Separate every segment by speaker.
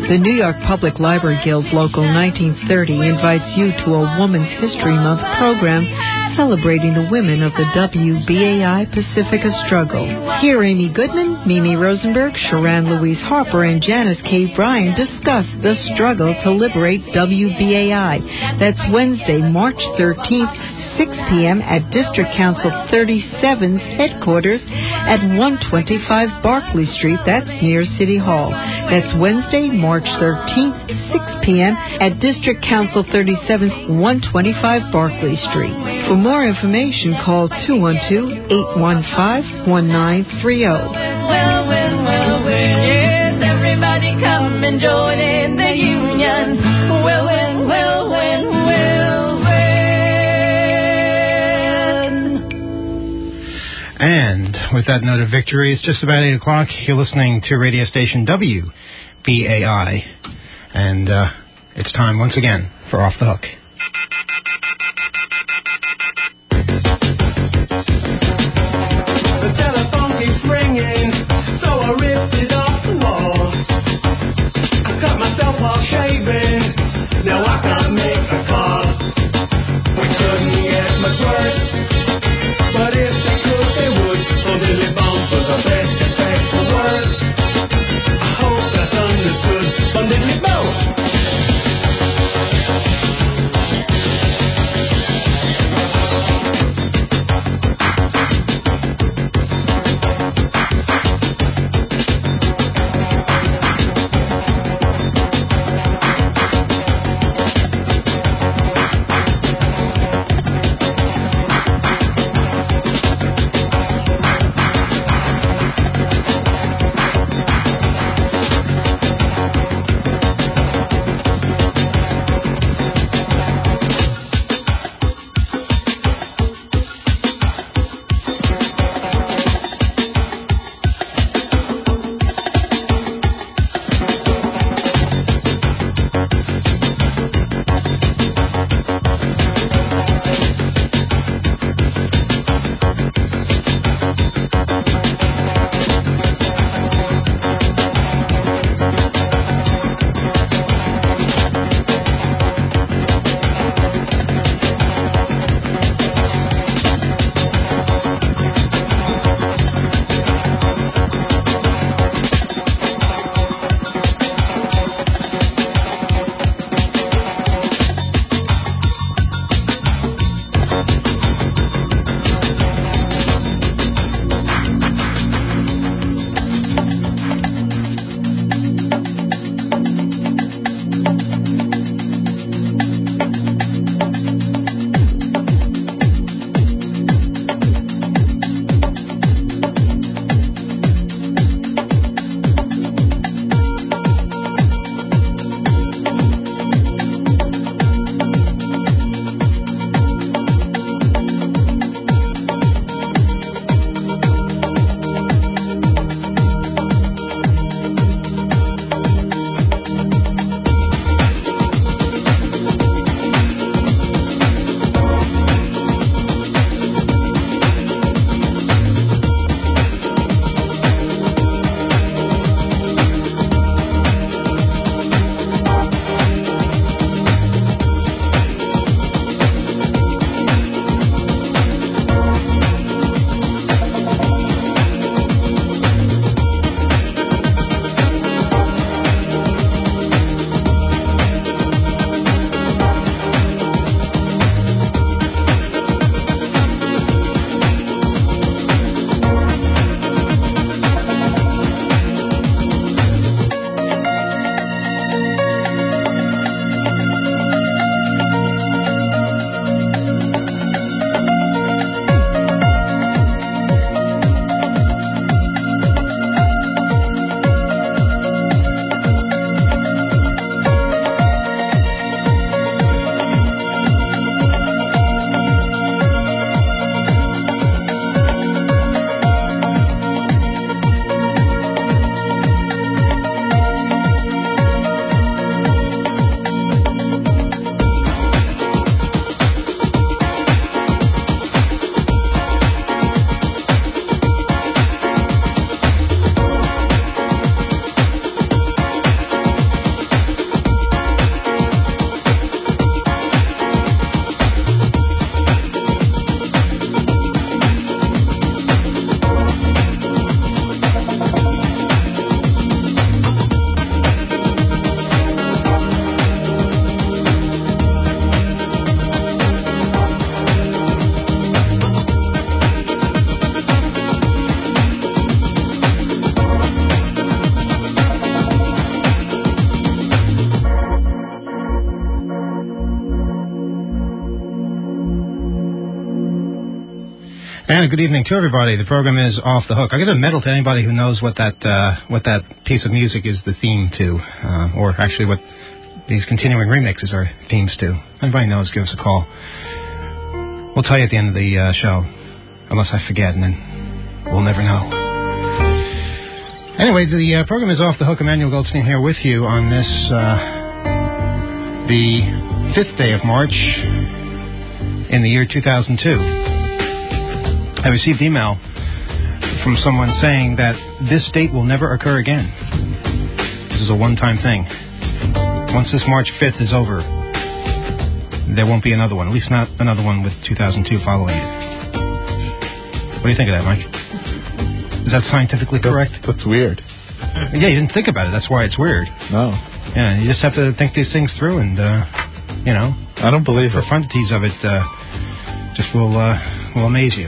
Speaker 1: The New York Public Library Guild Local 1930 invites you to a Women's History Month program celebrating the women of the WBAI Pacifica struggle. Hear Amy Goodman, Mimi Rosenberg, Sharon Louise Harper, and Janice K. Bryan discuss the struggle to liberate WBAI. That's Wednesday, March 13th, 6 p.m. at District Council 37's headquarters at 125 Barclay Street. That's near City Hall. That's Wednesday, March 13th, 6 p.m. at District Council 37's 125 Barclay Street. For more information, call 212-815-1930.
Speaker 2: Yes, everybody come and join in the union.
Speaker 3: And with that note of victory, it's just about 8 o'clock. You're listening to radio station WBAI. And it's time once again for Off the Hook.
Speaker 4: The telephone keeps ringing, so I ripped it off the wall. I cut myself while shaving, now I can't make a call. We couldn't get much worse, but if they could, they would. So Billy Bones was the best effect for words. I hope that's understood from Diddley Bones.
Speaker 3: And good evening to everybody. The program is Off the Hook. I'll give a medal to anybody who knows what that piece of music is the theme to, or actually what these continuing remixes are themes to. If anybody knows, give us a call. We'll tell you at the end of the show, unless I forget, and then we'll never know. Anyway, the program is Off the Hook. Emmanuel Goldstein here with you on this, the 5th day of March in the year 2002. I received email from someone saying that this date will never occur again. This is a one-time thing. Once this March 5th is over, there won't be another one, at least not another one with 2002 following it. What do you think of that, Mike? Is that scientifically correct?
Speaker 5: That's weird.
Speaker 3: Yeah, you didn't think about it. That's why it's weird.
Speaker 5: No.
Speaker 3: Yeah, you just have to think these things through and, you know.
Speaker 5: I don't believe
Speaker 3: the profundities of it just will amaze you.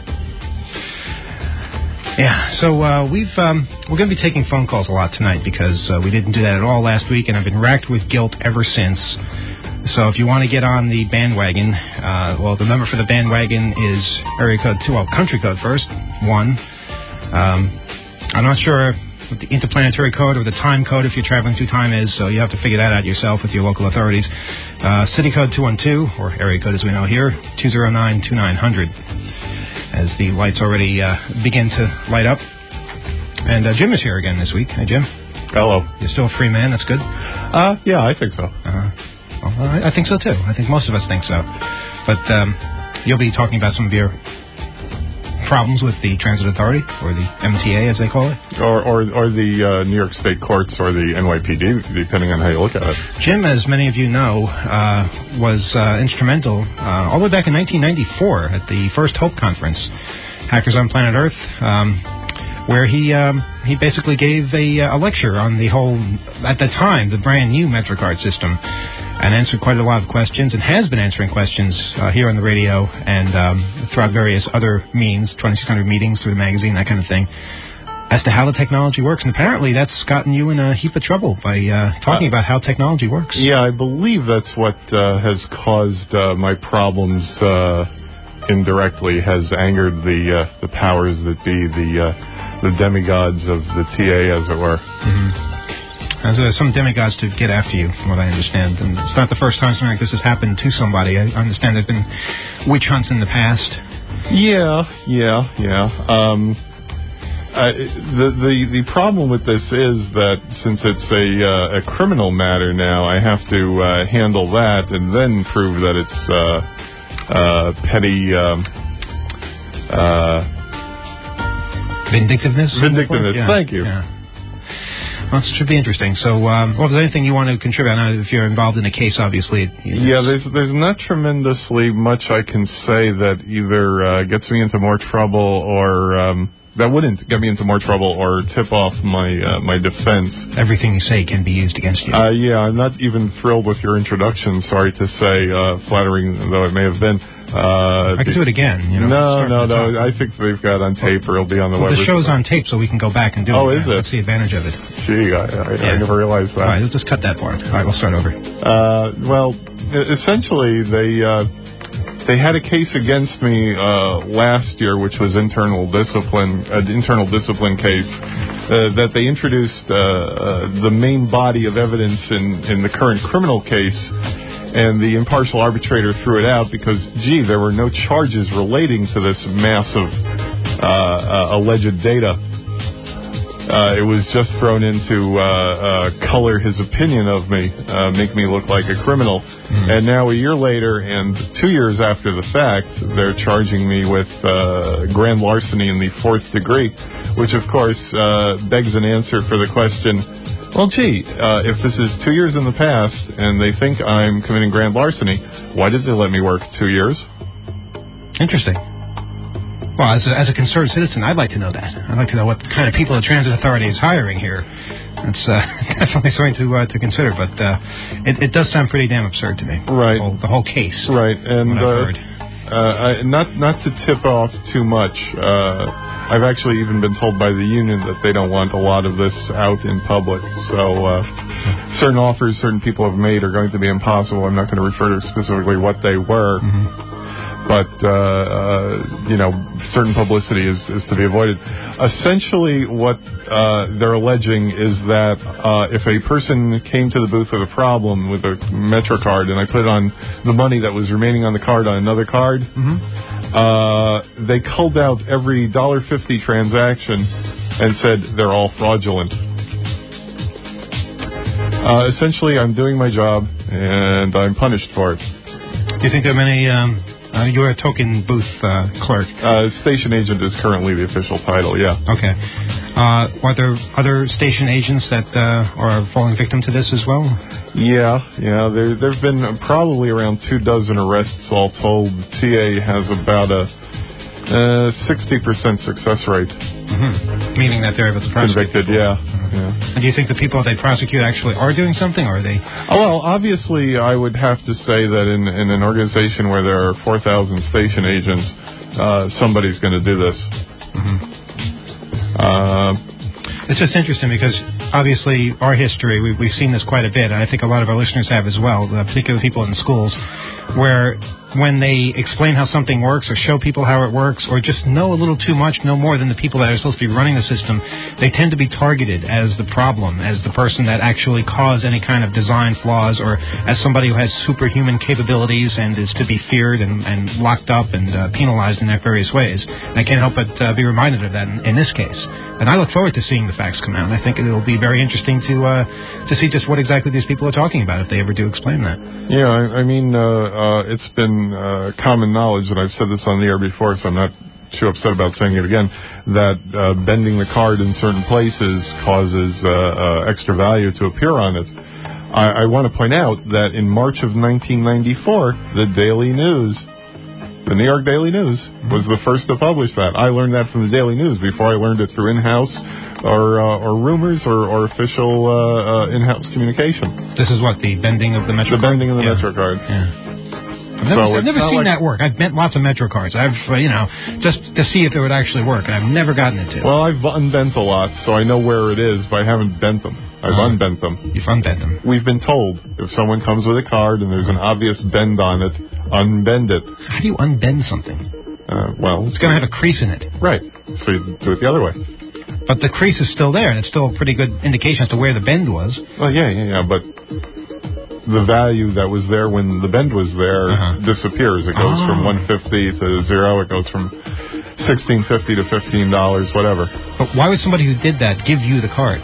Speaker 3: Yeah, so we're going to be taking phone calls a lot tonight because we didn't do that at all last week, and I've been racked with guilt ever since. So if you want to get on the bandwagon, the number for the bandwagon is area code 2, country code first, 1. I'm not sure what the interplanetary code or the time code if you're traveling through time is, so you have to figure that out yourself with your local authorities. City code 212, or area code as we know here, 209-2900. As the lights already begin to light up. And Jim is here again this week. Hey, Jim.
Speaker 5: Hello.
Speaker 3: You're still a free man. That's good?
Speaker 5: Yeah, I think so.
Speaker 3: I think so, too. I think most of us think so. But you'll be talking about some of your problems with the Transit Authority, or the MTA, as they call it.
Speaker 5: Or the New York State Courts, or the NYPD, depending on how you look at it.
Speaker 3: Jim, as many of you know, was instrumental all the way back in 1994 at the First Hope Conference, Hackers on Planet Earth, where he basically gave a lecture on the whole, at the time, the brand new MetroCard system, and answered quite a lot of questions, and has been answering questions here on the radio and throughout various other means, 2600 meetings through the magazine, that kind of thing, as to how the technology works. And apparently that's gotten you in a heap of trouble by talking about how technology works.
Speaker 5: Yeah, I believe that's what has caused my problems indirectly, has angered the powers that be, the demigods of the TA, as it were.
Speaker 3: Mm-hmm. There's some demigods to get after you, from what I understand. And it's not the first time something like this has happened to somebody. I understand there's been witch hunts in the past.
Speaker 5: Yeah. The problem with this is that since it's a criminal matter now, I have to handle that and then prove that it's petty...
Speaker 3: Vindictiveness?
Speaker 5: Vindictiveness,
Speaker 3: yeah.
Speaker 5: Thank you.
Speaker 3: Yeah. Well, it should be interesting. So, if there's anything you want to contribute, I know if you're involved in a case, obviously.
Speaker 5: Yeah, there's not tremendously much I can say that either gets me into more trouble or that wouldn't get me into more trouble or tip off my defense.
Speaker 3: Everything you say can be used against you.
Speaker 5: Yeah, I'm not even thrilled with your introduction. Sorry to say, flattering though it may have been.
Speaker 3: I can do it again. You know,
Speaker 5: no. I think they've got on tape, or it'll be on the web.
Speaker 3: The show's on tape, so we can go back and do it.
Speaker 5: Oh, is it?
Speaker 3: That's the advantage of it.
Speaker 5: Gee, I never realized that.
Speaker 3: All right, let's just cut that part. All right, we'll start over.
Speaker 5: Well, essentially, they had a case against me last year, which was an internal discipline case, that they introduced the main body of evidence in the current criminal case. And the impartial arbitrator threw it out because, there were no charges relating to this massive alleged data. It was just thrown in to color his opinion of me, make me look like a criminal. Mm-hmm. And now a year later and 2 years after the fact, they're charging me with grand larceny in the 4th degree, which, of course, begs an answer for the question, well, if this is 2 years in the past and they think I'm committing grand larceny, why did they let me work 2 years?
Speaker 3: Interesting. Well, as a concerned citizen, I'd like to know that. I'd like to know what kind of people the Transit Authority is hiring here. That's definitely something to consider, but it does sound pretty damn absurd to me.
Speaker 5: Right.
Speaker 3: The whole case.
Speaker 5: Right, and not to tip off too much. I've actually even been told by the union that they don't want a lot of this out in public. So certain offers certain people have made are going to be impossible. I'm not going to refer to specifically what they were. Mm-hmm. but certain publicity is to be avoided. Essentially, what they're alleging is that if a person came to the booth with a problem with a MetroCard, and I put on the money that was remaining on the card on another card, they culled out every $1.50 transaction and said they're all fraudulent. Essentially, I'm doing my job, and I'm punished for it.
Speaker 3: Do you think there are many... you're a token booth clerk.
Speaker 5: Station agent is currently the official title, yeah.
Speaker 3: Okay. Are there other station agents that are falling victim to this as well?
Speaker 5: Yeah. There have been probably around 24 arrests all told. TA has about a 60% success rate.
Speaker 3: Meaning that they're able to prosecute.
Speaker 5: Convicted, yeah.
Speaker 3: And do you think the people they prosecute actually are doing something, or are they?
Speaker 5: Well, obviously, I would have to say that in an organization where there are 4,000 station agents, somebody's going to do this.
Speaker 3: It's just interesting because obviously our history, we've seen this quite a bit, and I think a lot of our listeners have as well, particularly people in schools, where when they explain how something works or show people how it works or just know a little too much, know more than the people that are supposed to be running the system, they tend to be targeted as the problem, as the person that actually caused any kind of design flaws, or as somebody who has superhuman capabilities and is to be feared and locked up and penalized in various ways. And I can't help but be reminded of that in this case. And I look forward to seeing the facts come out. And I think it'll be very interesting to see just what exactly these people are talking about if they ever do explain that.
Speaker 5: Yeah, I mean, it's been common knowledge, and I've said this on the air before, so I'm not too upset about saying it again, that bending the card in certain places causes extra value to appear on it. I want to point out that in March of 1994, the Daily News, the New York Daily News, was the first to publish that. I learned that from the Daily News before I learned it through in-house or rumors or official in-house communication.
Speaker 3: This is what, the bending of the MetroCard?
Speaker 5: The bending of the MetroCard.
Speaker 3: Yeah. I've never seen that work. I've bent lots of MetroCards. I've, just to see if it would actually work. And I've never gotten it to.
Speaker 5: Well, I've unbent a lot, so I know where it is, but I haven't bent them. I've unbent them.
Speaker 3: You've unbent them.
Speaker 5: We've been told if someone comes with a card and there's an obvious bend on it, unbend it.
Speaker 3: How do you unbend something?
Speaker 5: Well,
Speaker 3: it's going to have a crease in it.
Speaker 5: Right. So you do it the other way.
Speaker 3: But the crease is still there, and it's still a pretty good indication as to where the bend was.
Speaker 5: Well, yeah, but the value that was there when the bend was there disappears. It goes from $1.50 to $0. It goes from $16.50 to $15, whatever.
Speaker 3: But why would somebody who did that give you the card?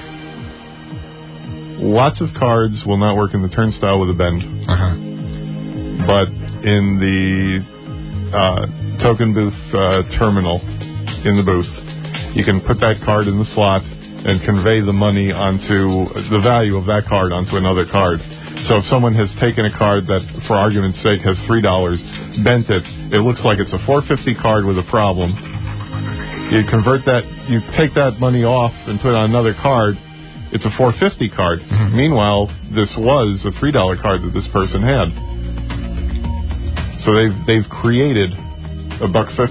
Speaker 5: Lots of cards will not work in the turnstile with a bend. But in the token booth terminal in the booth, you can put that card in the slot and convey the money onto the value of that card onto another card. So if someone has taken a card that, for argument's sake, has $3, bent it, it looks like it's a $4.50 card with a problem. You convert that, you take that money off and put it on another card, it's a $4.50 card. Meanwhile, this was a $3 card that this person had. So they've created $1.50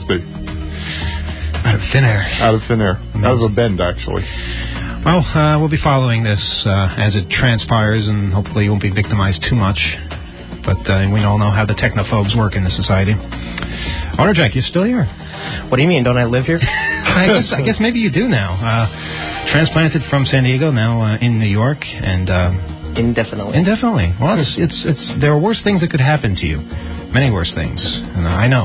Speaker 3: out of thin air.
Speaker 5: Out of thin air. Out of a bend, actually.
Speaker 3: Well, we'll be following this as it transpires, and hopefully you won't be victimized too much. But we all know how the technophobes work in the society. Honor Jack, you're still here.
Speaker 6: What do you mean? Don't I live here?
Speaker 3: I guess maybe you do now. Transplanted from San Diego, now in New York, and
Speaker 6: indefinitely.
Speaker 3: Indefinitely. Well, it's there are worse things that could happen to you. Many worse things, and I know.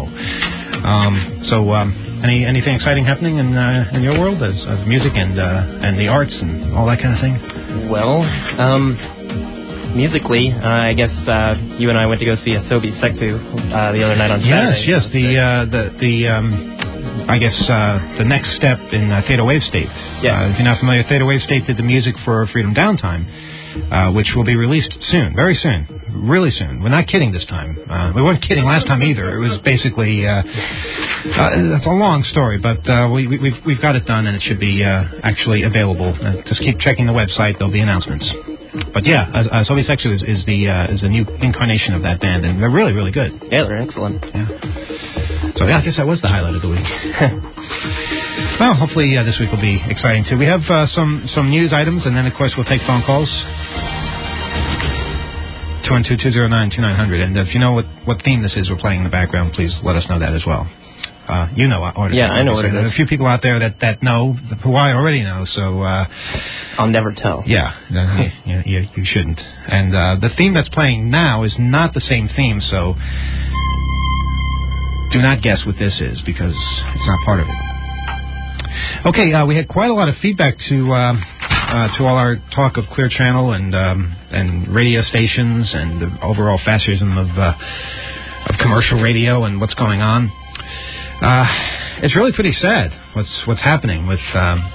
Speaker 3: Anything exciting happening in your world as music and the arts and all that kind of thing? Well,
Speaker 6: musically, I guess you and I went to go see Asobi Sektu the other night on Saturday.
Speaker 3: Yes. The next step in Theta Wave State.
Speaker 6: Yeah.
Speaker 3: If you're not familiar, Theta Wave State did the music for Freedom Downtime, which will be released soon, very soon, really soon. We're not kidding this time. We weren't kidding last time either. It was basically it's a long story, but we've got it done, and it should be actually available. Just keep checking the website; there'll be announcements. But yeah, Asobi Sektu is the new incarnation of that band, and they're really, really good.
Speaker 6: Yeah, they're excellent.
Speaker 3: Yeah. So yeah, I guess that was the highlight of the week. Well, hopefully this week will be exciting too. We have some news items, and then of course we'll take phone calls. 212-209-2900. And if you know what theme this is we're playing in the background, please let us know that as well. You know what it is.
Speaker 6: Yeah, I know what it is.
Speaker 3: There are a few people out there that know, who I already know, so...
Speaker 6: I'll never tell.
Speaker 3: Yeah, you shouldn't. And the theme that's playing now is not the same theme, so do not guess what this is, because it's not part of it. Okay, we had quite a lot of feedback to all our talk of Clear Channel and radio stations and the overall fascism of commercial radio and what's going on. It's really pretty sad what's happening with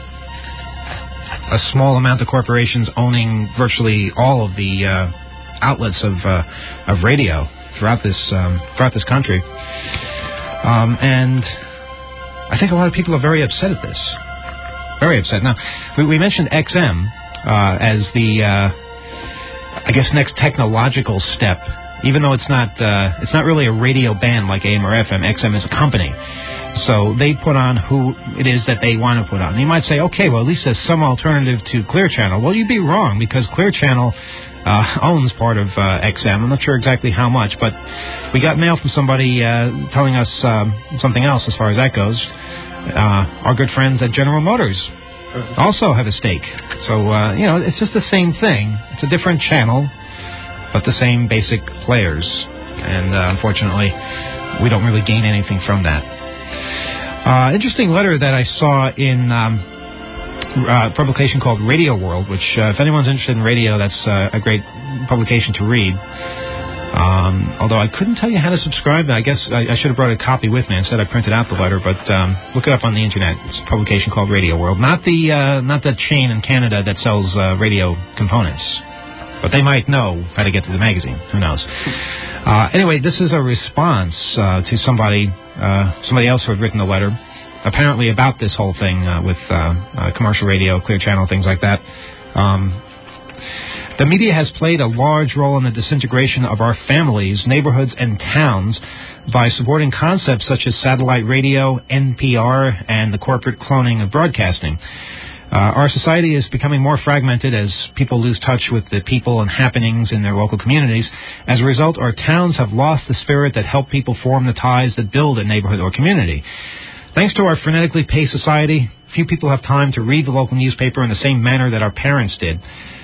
Speaker 3: a small amount of corporations owning virtually all of the outlets of radio throughout this country, and I think a lot of people are very upset at this. Very upset. Now, we mentioned XM as the I guess next technological step. Even though it's not really a radio band like AM or FM, XM is a company. So they put on who it is that they want to put on. You might say, okay, well, at least there's some alternative to Clear Channel. Well, you'd be wrong, because Clear Channel owns part of XM. I'm not sure exactly how much, but we got mail from somebody telling us something else as far as that goes. Our good friends at General Motors also have a stake. So, it's just the same thing. It's a different channel, but the same basic players. And unfortunately, we don't really gain anything from that. Interesting letter that I saw in a publication called Radio World, which, if anyone's interested in radio, that's a great publication to read. Although I couldn't tell you how to subscribe. I guess I should have brought a copy with me. Instead, I printed out the letter, but look it up on the internet. It's a publication called Radio World. Not the chain in Canada that sells radio components. But they might know how to get to the magazine. Who knows? Anyway, this is a response to somebody else who had written a letter, apparently about this whole thing with commercial radio, Clear Channel, things like that. The media has played a large role in the disintegration of our families, neighborhoods, and towns by supporting concepts such as satellite radio, NPR, and the corporate cloning of broadcasting. Our society is becoming more fragmented as people lose touch with the people and happenings in their local communities. As a result, our towns have lost the spirit that helped people form the ties that build a neighborhood or community. Thanks to our frenetically paced society, few people have time to read the local newspaper in the same manner that our parents did.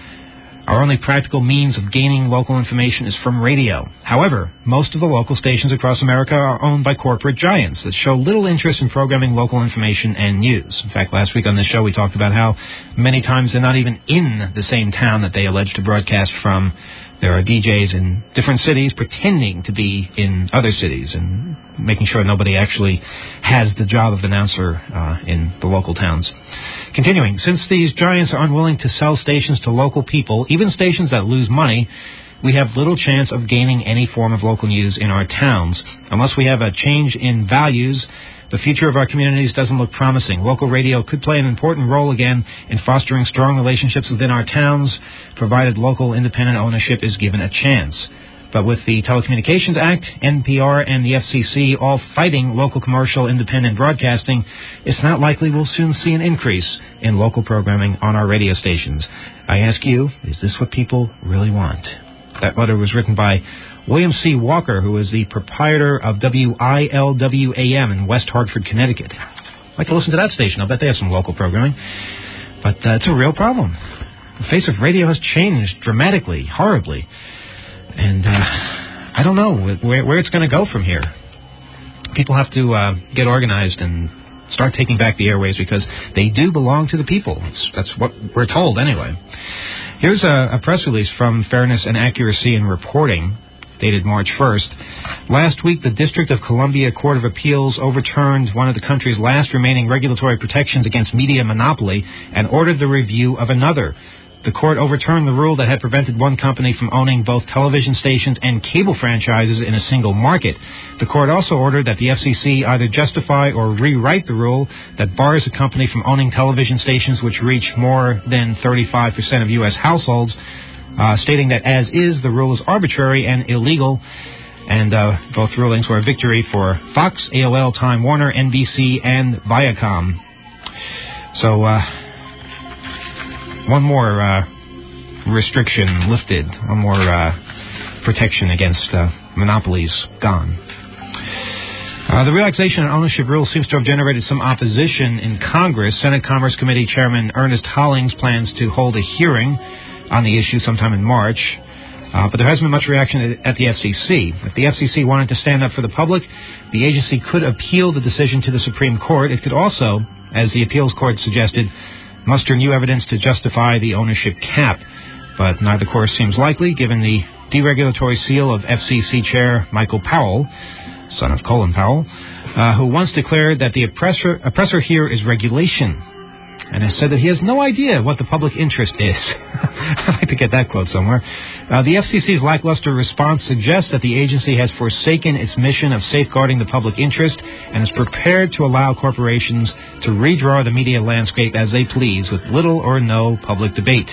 Speaker 3: Our only practical means of gaining local information is from radio. However, most of the local stations across America are owned by corporate giants that show little interest in programming local information and news. In fact, last week on this show we talked about how many times they're not even in the same town that they allege to broadcast from. There are DJs in different cities pretending to be in other cities and making sure nobody actually has the job of announcer in the local towns. Continuing, since these giants are unwilling to sell stations to local people, even stations that lose money, we have little chance of gaining any form of local news in our towns. Unless we have a change in values, the future of our communities doesn't look promising. Local radio could play an important role again in fostering strong relationships within our towns, provided local independent ownership is given a chance. But with the Telecommunications Act, NPR, and the FCC all fighting local commercial independent broadcasting, it's not likely we'll soon see an increase in local programming on our radio stations. I ask you, is this what people really want? That letter was written by William C. Walker, who is the proprietor of WILWAM in West Hartford, Connecticut. I'd like to listen to that station. I'll bet they have some local programming. But it's a real problem. The face of radio has changed dramatically, horribly. And I don't know where it's going to go from here. People have to get organized and start taking back the airways because they do belong to the people. That's what we're told anyway. Here's a press release from Fairness and Accuracy in Reporting, dated March 1st. Last week, the District of Columbia Court of Appeals overturned one of the country's last remaining regulatory protections against media monopoly and ordered the review of another. The court overturned the rule that had prevented one company from owning both television stations and cable franchises in a single market. The court also ordered that the FCC either justify or rewrite the rule that bars a company from owning television stations which reach more than 35% of U.S. households, stating that as is, the rule is arbitrary and illegal. And both rulings were a victory for Fox, AOL, Time Warner, NBC, and Viacom. So, one more restriction lifted, one more protection against monopolies gone. The relaxation of ownership rule seems to have generated some opposition in Congress. Senate Commerce Committee Chairman Ernest Hollings plans to hold a hearing on the issue sometime in March. But there hasn't been much reaction at the FCC. If the FCC wanted to stand up for the public, the agency could appeal the decision to the Supreme Court. It could also, as the appeals court suggested, muster new evidence to justify the ownership cap. But neither course seems likely, given the deregulatory seal of FCC Chair Michael Powell, son of Colin Powell, who once declared that the oppressor here is regulation, and has said that he has no idea what the public interest is. I'd like to get that quote somewhere. The FCC's lackluster response suggests that the agency has forsaken its mission of safeguarding the public interest and is prepared to allow corporations to redraw the media landscape as they please with little or no public debate.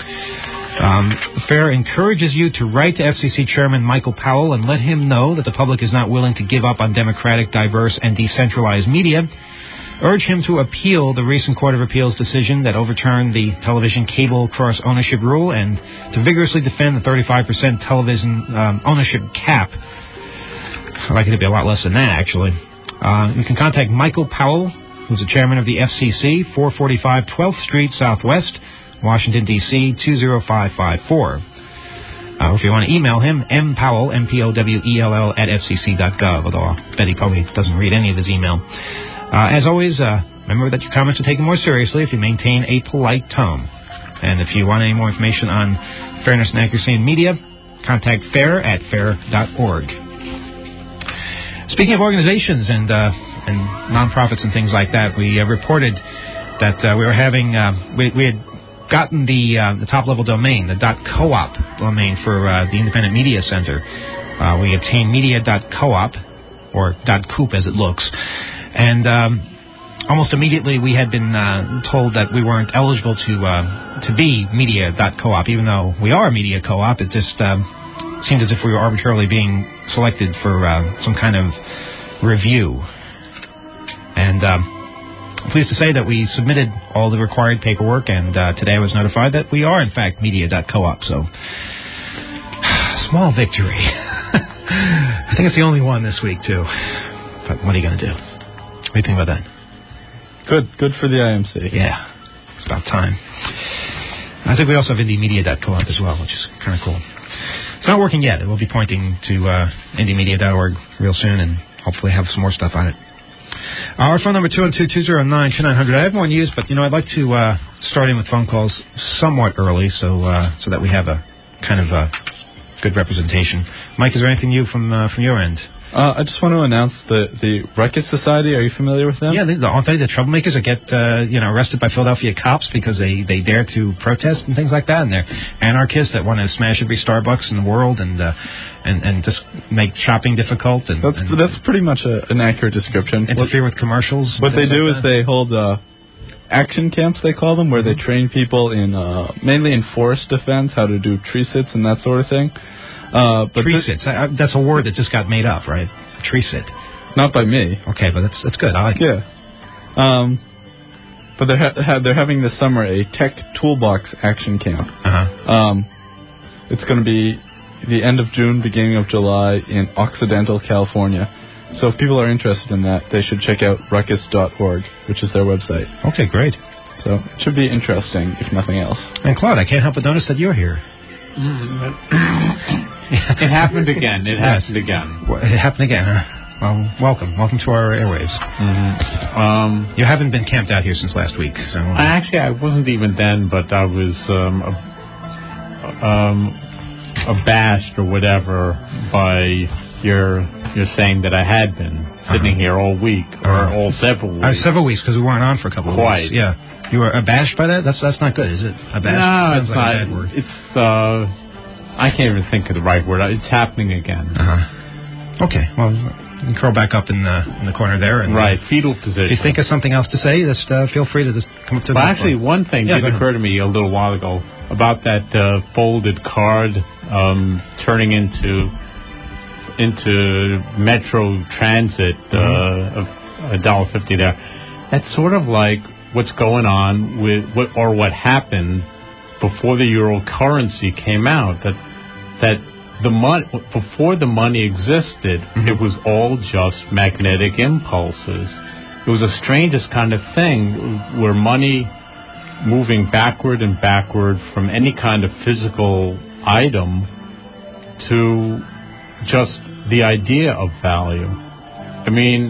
Speaker 3: FAIR encourages you to write to FCC Chairman Michael Powell and let him know that the public is not willing to give up on democratic, diverse, and decentralized media. Urge him to appeal the recent Court of Appeals decision that overturned the television cable cross-ownership rule and to vigorously defend the 35% television ownership cap. I'd like it to be a lot less than that, actually. You can contact Michael Powell, who's the chairman of the FCC, 445 12th Street Southwest, Washington, D.C., 20554. Or if you want to email him, mpowell, M-P-O-W-E-L-L, @fcc.gov, although I bet he probably doesn't read any of his email. As always, remember that your comments are taken more seriously if you maintain a polite tone. And if you want any more information on fairness and accuracy in media, contact FAIR at fair.org. Speaking of organizations and nonprofits and things like that, we reported that we were having, we had gotten the top-level domain, the .coop domain for the Independent Media Center. We obtained media.coop, or .coop as it looks. And almost immediately we had been told that we weren't eligible to be media.coop, even though we are media co-op. It just seemed as if we were arbitrarily being selected for some kind of review. And I'm pleased to say that we submitted all the required paperwork, and today I was notified that we are, in fact, media.coop. So, small victory. I think it's the only one this week, too. But what are you going to do? What do you think about that?
Speaker 7: Good for the IMC.
Speaker 3: Yeah, it's about time. I think we also have indiemedia.coop as well, which is kind of cool. It's not working yet. We'll be pointing to indiemedia.org real soon and hopefully have some more stuff on it. Our phone number 212-209-2900. I have more news, but I'd like to start in with phone calls somewhat early, so that we have a kind of a good representation. Mike, is there anything new from your end?
Speaker 7: I just want to announce the Ruckus Society. Are you familiar with them?
Speaker 3: Yeah, aren't they the troublemakers that get arrested by Philadelphia cops because they dare to protest and things like that, and they're anarchists that want to smash every Starbucks in the world and just make shopping difficult.
Speaker 7: That's pretty much an accurate description.
Speaker 3: Interfere with commercials.
Speaker 7: What they do is they hold action camps, they call them, where they train people in mainly in forest defense, how to do tree sits and that sort of thing. But
Speaker 3: tree sits. That's a word that just got made up, right? A tree sit.
Speaker 7: Not by me.
Speaker 3: Okay, but that's good. I like it.
Speaker 7: Yeah. But they're having this summer a tech toolbox action camp. It's going to be the end of June, beginning of July in Occidental, California. So if people are interested in that, they should check out ruckus.org, which is their website.
Speaker 3: Okay, great.
Speaker 7: So it should be interesting, if nothing else.
Speaker 3: And Claude, I can't help but notice that you're here.
Speaker 8: It happened again. It happened again, huh?
Speaker 3: Well, welcome to our airwaves.
Speaker 8: Mm-hmm.
Speaker 3: You haven't been camped out here since last week, so
Speaker 8: I wasn't even then, but I was abashed or whatever by your saying that I had been sitting here all week or all several weeks.
Speaker 3: Several weeks because we weren't on for a couple of weeks. Yeah. You were abashed by that? That's not good, is it? Abashed?
Speaker 8: No,
Speaker 3: it's
Speaker 8: like
Speaker 3: not. A bad word.
Speaker 8: It's I can't even think of the right word. It's happening again.
Speaker 3: Okay. Well, you can curl back up in the corner there. And,
Speaker 8: right, fetal position.
Speaker 3: If you think of something else to say, just feel free to just come up to the
Speaker 8: Well, actually, one thing did occur to me a little while ago about that folded card turning into Metro Transit of $1.50 there. That's sort of like what's going on with what happened before the euro currency came out. That the money, before the money existed, it was all just magnetic impulses. It was the strangest kind of thing, where money moving backward and backward from any kind of physical item to just the idea of value. I mean,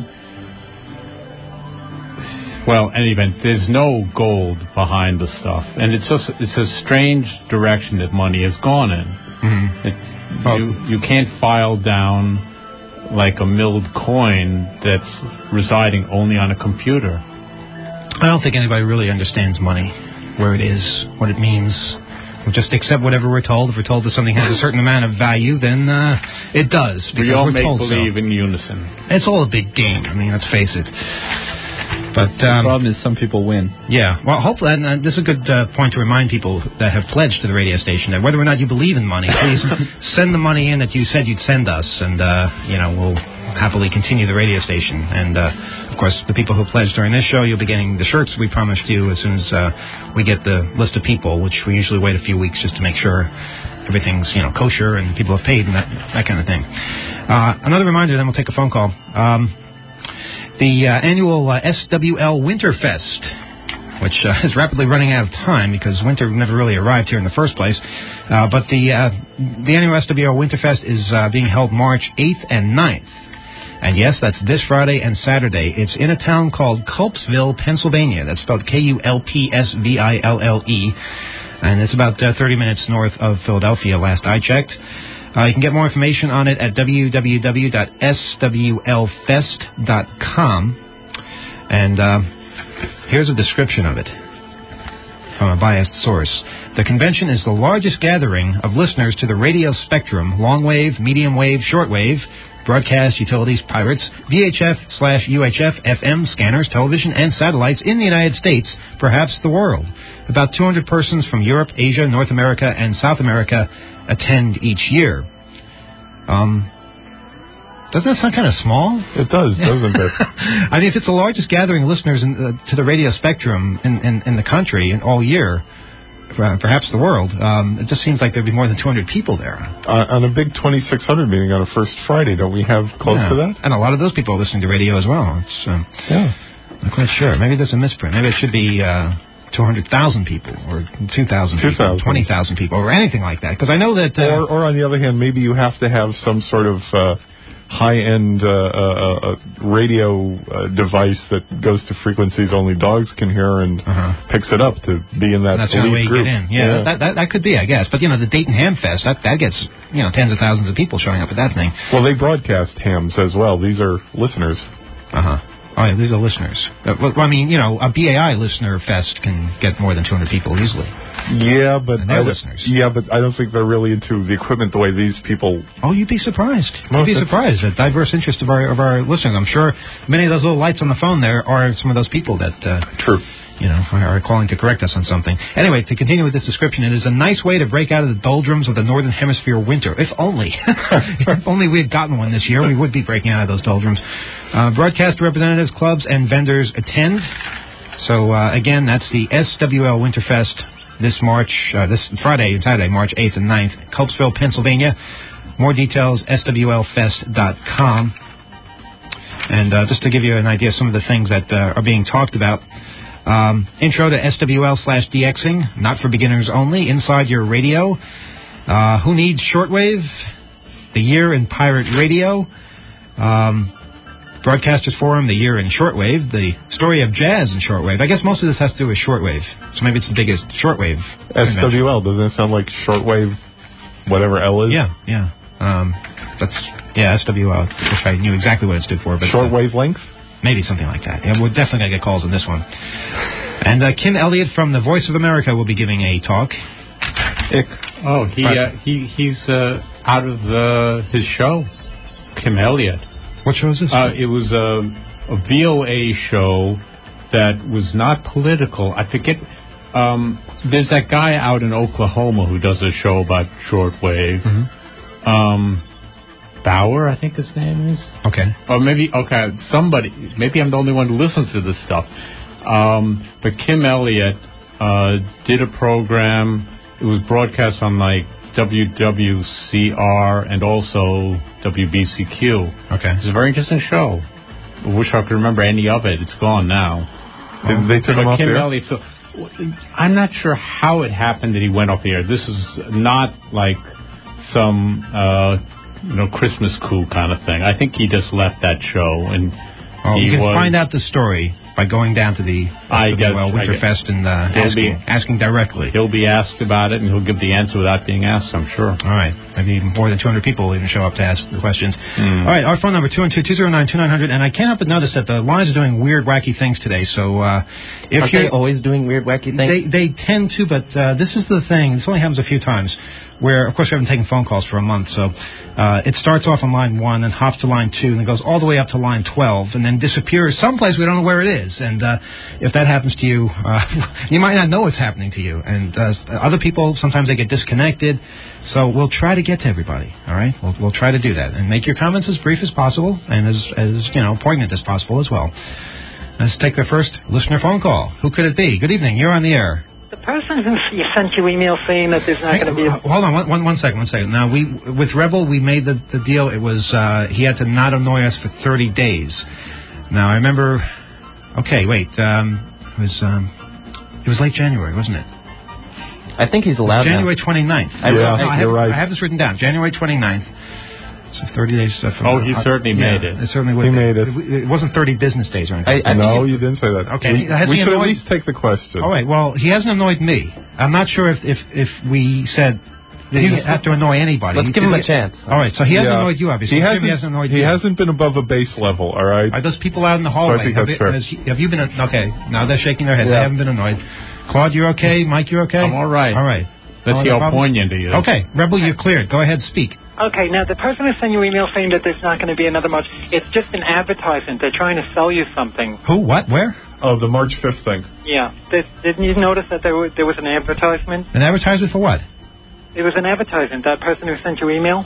Speaker 8: well, in any event, there's no gold behind the stuff, and it's a strange direction that money has gone in. You can't file down like a milled coin that's residing only on a computer.
Speaker 3: I don't think anybody really understands money, where it is, what it means. We just accept whatever we're told. If we're told that something has a certain amount of value, then it does.
Speaker 8: We all make
Speaker 3: told
Speaker 8: believe
Speaker 3: so.
Speaker 8: In unison.
Speaker 3: It's all a big game. I mean, let's face it. But
Speaker 7: the problem is some people win.
Speaker 3: Yeah. Well, hopefully, and this is a good point to remind people that have pledged to the radio station that whether or not you believe in money, please send the money in that you said you'd send us, and we'll happily continue the radio station. And of course, the people who pledged during this show, you'll be getting the shirts we promised you as soon as we get the list of people, which we usually wait a few weeks just to make sure everything's kosher and people have paid and that kind of thing. Another reminder, then we'll take a phone call. The annual SWL Winterfest, which is rapidly running out of time because winter never really arrived here in the first place. But the annual SWL Winterfest is being held March 8th and 9th. And yes, that's this Friday and Saturday. It's in a town called Culpsville, Pennsylvania. That's spelled Kulpsville. And it's about 30 minutes north of Philadelphia, last I checked. You can get more information on it at www.swlfest.com. And here's a description of it from a biased source. The convention is the largest gathering of listeners to the radio spectrum, long wave, medium wave, short wave, broadcast, utilities, pirates, VHF/UHF, FM, scanners, television, and satellites in the United States, perhaps the world. About 200 persons from Europe, Asia, North America, and South America attend each year. Doesn't that sound kind of small?
Speaker 5: It does, doesn't it?
Speaker 3: I mean, if it's the largest gathering of listeners to the radio spectrum in the country and all year, perhaps the world, it just seems like there'd be more than 200 people there.
Speaker 5: On a big 2600 meeting on a first Friday, don't we have close to that?
Speaker 3: And a lot of those people are listening to radio as well. It's I'm quite sure. Maybe there's a misprint. Maybe it should be 200,000 people or 2,000 people, 20,000 people, or anything like that. Because I know that...
Speaker 5: or on the other hand, maybe you have to have some sort of high-end radio device that goes to frequencies only dogs can hear and picks it up to be in that
Speaker 3: that's the way you
Speaker 5: group.
Speaker 3: get in. Yeah. That could be, I guess. But, the Dayton Ham Fest, that gets, tens of thousands of people showing up at that thing.
Speaker 5: Well, they broadcast hams as well. These are listeners.
Speaker 3: Oh, yeah, these are listeners. Well, I mean, a BAI listener fest can get more than 200 people easily.
Speaker 5: Yeah, but
Speaker 3: and they're listeners.
Speaker 5: Yeah, but I don't think they're really into the equipment the way these people...
Speaker 3: Oh, you'd be surprised. You'd be surprised at diverse interest of our listeners. I'm sure many of those little lights on the phone there are some of those people that...
Speaker 5: True.
Speaker 3: Are calling to correct us on something. Anyway, to continue with this description, it is a nice way to break out of the doldrums of the Northern Hemisphere winter. If only. If only we had gotten one this year, we would be breaking out of those doldrums. Broadcast representatives, clubs, and vendors attend. So, again, that's the SWL Winterfest this Friday and Saturday, March 8th and 9th, Culpsville, Pennsylvania. More details, swlfest.com. And just to give you an idea of some of the things that are being talked about, intro to SWL/DXing, not for beginners only, inside your radio. Who needs shortwave? The year in pirate radio. Broadcasters Forum, the year in shortwave. The story of jazz in shortwave. I guess most of this has to do with shortwave, so maybe it's the biggest shortwave.
Speaker 5: SWL, doesn't it sound like shortwave, whatever L is?
Speaker 3: Yeah. SWL. I wish I knew exactly what it stood for. But
Speaker 5: shortwave length?
Speaker 3: Maybe something like that. Yeah, we're definitely going to get calls on this one. And Kim Elliott from the Voice of America will be giving a talk.
Speaker 8: He's out of his show, Kim Elliott.
Speaker 3: What show is this?
Speaker 8: It was a VOA show that was not political. I forget. There's that guy out in Oklahoma who does a show about shortwave. Bauer, I think his name is.
Speaker 3: Okay.
Speaker 8: Or maybe somebody. Maybe I'm the only one who listens to this stuff. But Kim Elliott did a program. It was broadcast on like WWCR and also WBCQ.
Speaker 3: Okay.
Speaker 8: It's a very interesting show. I wish I could remember any of it. It's gone now.
Speaker 5: They took him off
Speaker 8: Kim
Speaker 5: the air?
Speaker 8: Elliott, so I'm not sure how it happened that he went off the air. This is not like some Christmas coup kind of thing. I think he just left that show, and
Speaker 3: you can find out the story by going down to the Winterfest and asking directly.
Speaker 8: He'll be asked about it, and he'll give the answer without being asked, I'm sure.
Speaker 3: All right. Maybe more than 200 people will even show up to ask the questions. All right, our phone number, 212-209-2900, and I can't help but notice that the lines are doing weird, wacky things today, so if
Speaker 6: Aren't they always doing weird, wacky things?
Speaker 3: They tend to, but this is the thing. This only happens a few times, where, of course, we haven't taken phone calls for a month, so it starts off on line 1 and hops to line 2, and then goes all the way up to line 12, and then disappears someplace we don't know where it is. And if that happens to you, you might not know what's happening to you. And other people, sometimes they get disconnected. So we'll try to get to everybody, all right? We'll try to do that. And make your comments as brief as possible and as poignant as possible as well. Let's take the first listener phone call. Who could it be? Good evening. You're on the air.
Speaker 9: The person who sent you email saying that there's not going to be
Speaker 3: Hold on, one second. Now, with Rebel, we made the deal. It was he had to not annoy us for 30 days. Now, I remember... Okay, wait. It was late January, wasn't it?
Speaker 6: I think he's allowed
Speaker 3: January
Speaker 6: now.
Speaker 3: 29th.
Speaker 5: You're right.
Speaker 3: I have this written down. January 29th. So 30 days.
Speaker 8: He certainly made it.
Speaker 3: It certainly
Speaker 5: He made it.
Speaker 3: It wasn't 30 business days or anything.
Speaker 5: No, you didn't say that.
Speaker 3: Okay.
Speaker 5: We should at least take the question.
Speaker 3: All right. Well, he hasn't annoyed me. I'm not sure if we said that he had to annoy anybody.
Speaker 6: Let's give him a chance.
Speaker 3: All right. So he hasn't annoyed you, obviously. He hasn't annoyed you.
Speaker 5: He hasn't been above a base level, all right?
Speaker 3: Are those people out in the hallway?
Speaker 5: So I think that's fair.
Speaker 3: Have you been... Okay. Now they're shaking their heads. They haven't been annoyed. Claude, you're okay? Mike, you're okay?
Speaker 8: I'm all right.
Speaker 3: All right.
Speaker 8: Let's see how poignant he is.
Speaker 3: Okay. Rebel, you're cleared. Go ahead, speak.
Speaker 9: Okay, now the person who sent you email saying that there's not going to be another March, it's just an advertisement. They're trying to sell you something.
Speaker 3: Who? What? Where?
Speaker 5: Oh, the March 5th thing.
Speaker 9: Yeah. Didn't you notice that there was an advertisement?
Speaker 3: An advertisement for what?
Speaker 9: It was an advertisement. That person who sent you email?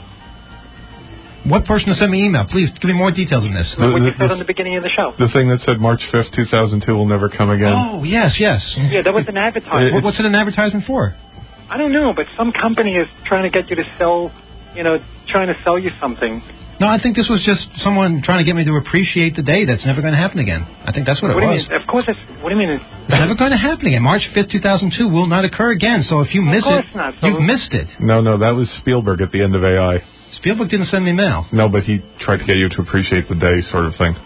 Speaker 3: What person sent me email? Please, give me more details on this.
Speaker 9: What you said on the beginning of the show.
Speaker 5: The thing that said March 5th, 2002 will never come again.
Speaker 3: Oh, yes.
Speaker 9: Yeah, that was an advertisement.
Speaker 3: What's it an advertisement for?
Speaker 9: I don't know, but some company is trying to get you to sell, trying to sell you something.
Speaker 3: No, I think this was just someone trying to get me to appreciate the day that's never going to happen again. I think that's what it was.
Speaker 9: Do you mean? Of course, what do you mean?
Speaker 3: It's never going to happen again. March 5th, 2002 will not occur again. So if you miss it, you've missed it.
Speaker 5: No, that was Spielberg at the end of AI.
Speaker 3: Spielberg didn't send me mail.
Speaker 5: No, but he tried to get you to appreciate the day sort of thing.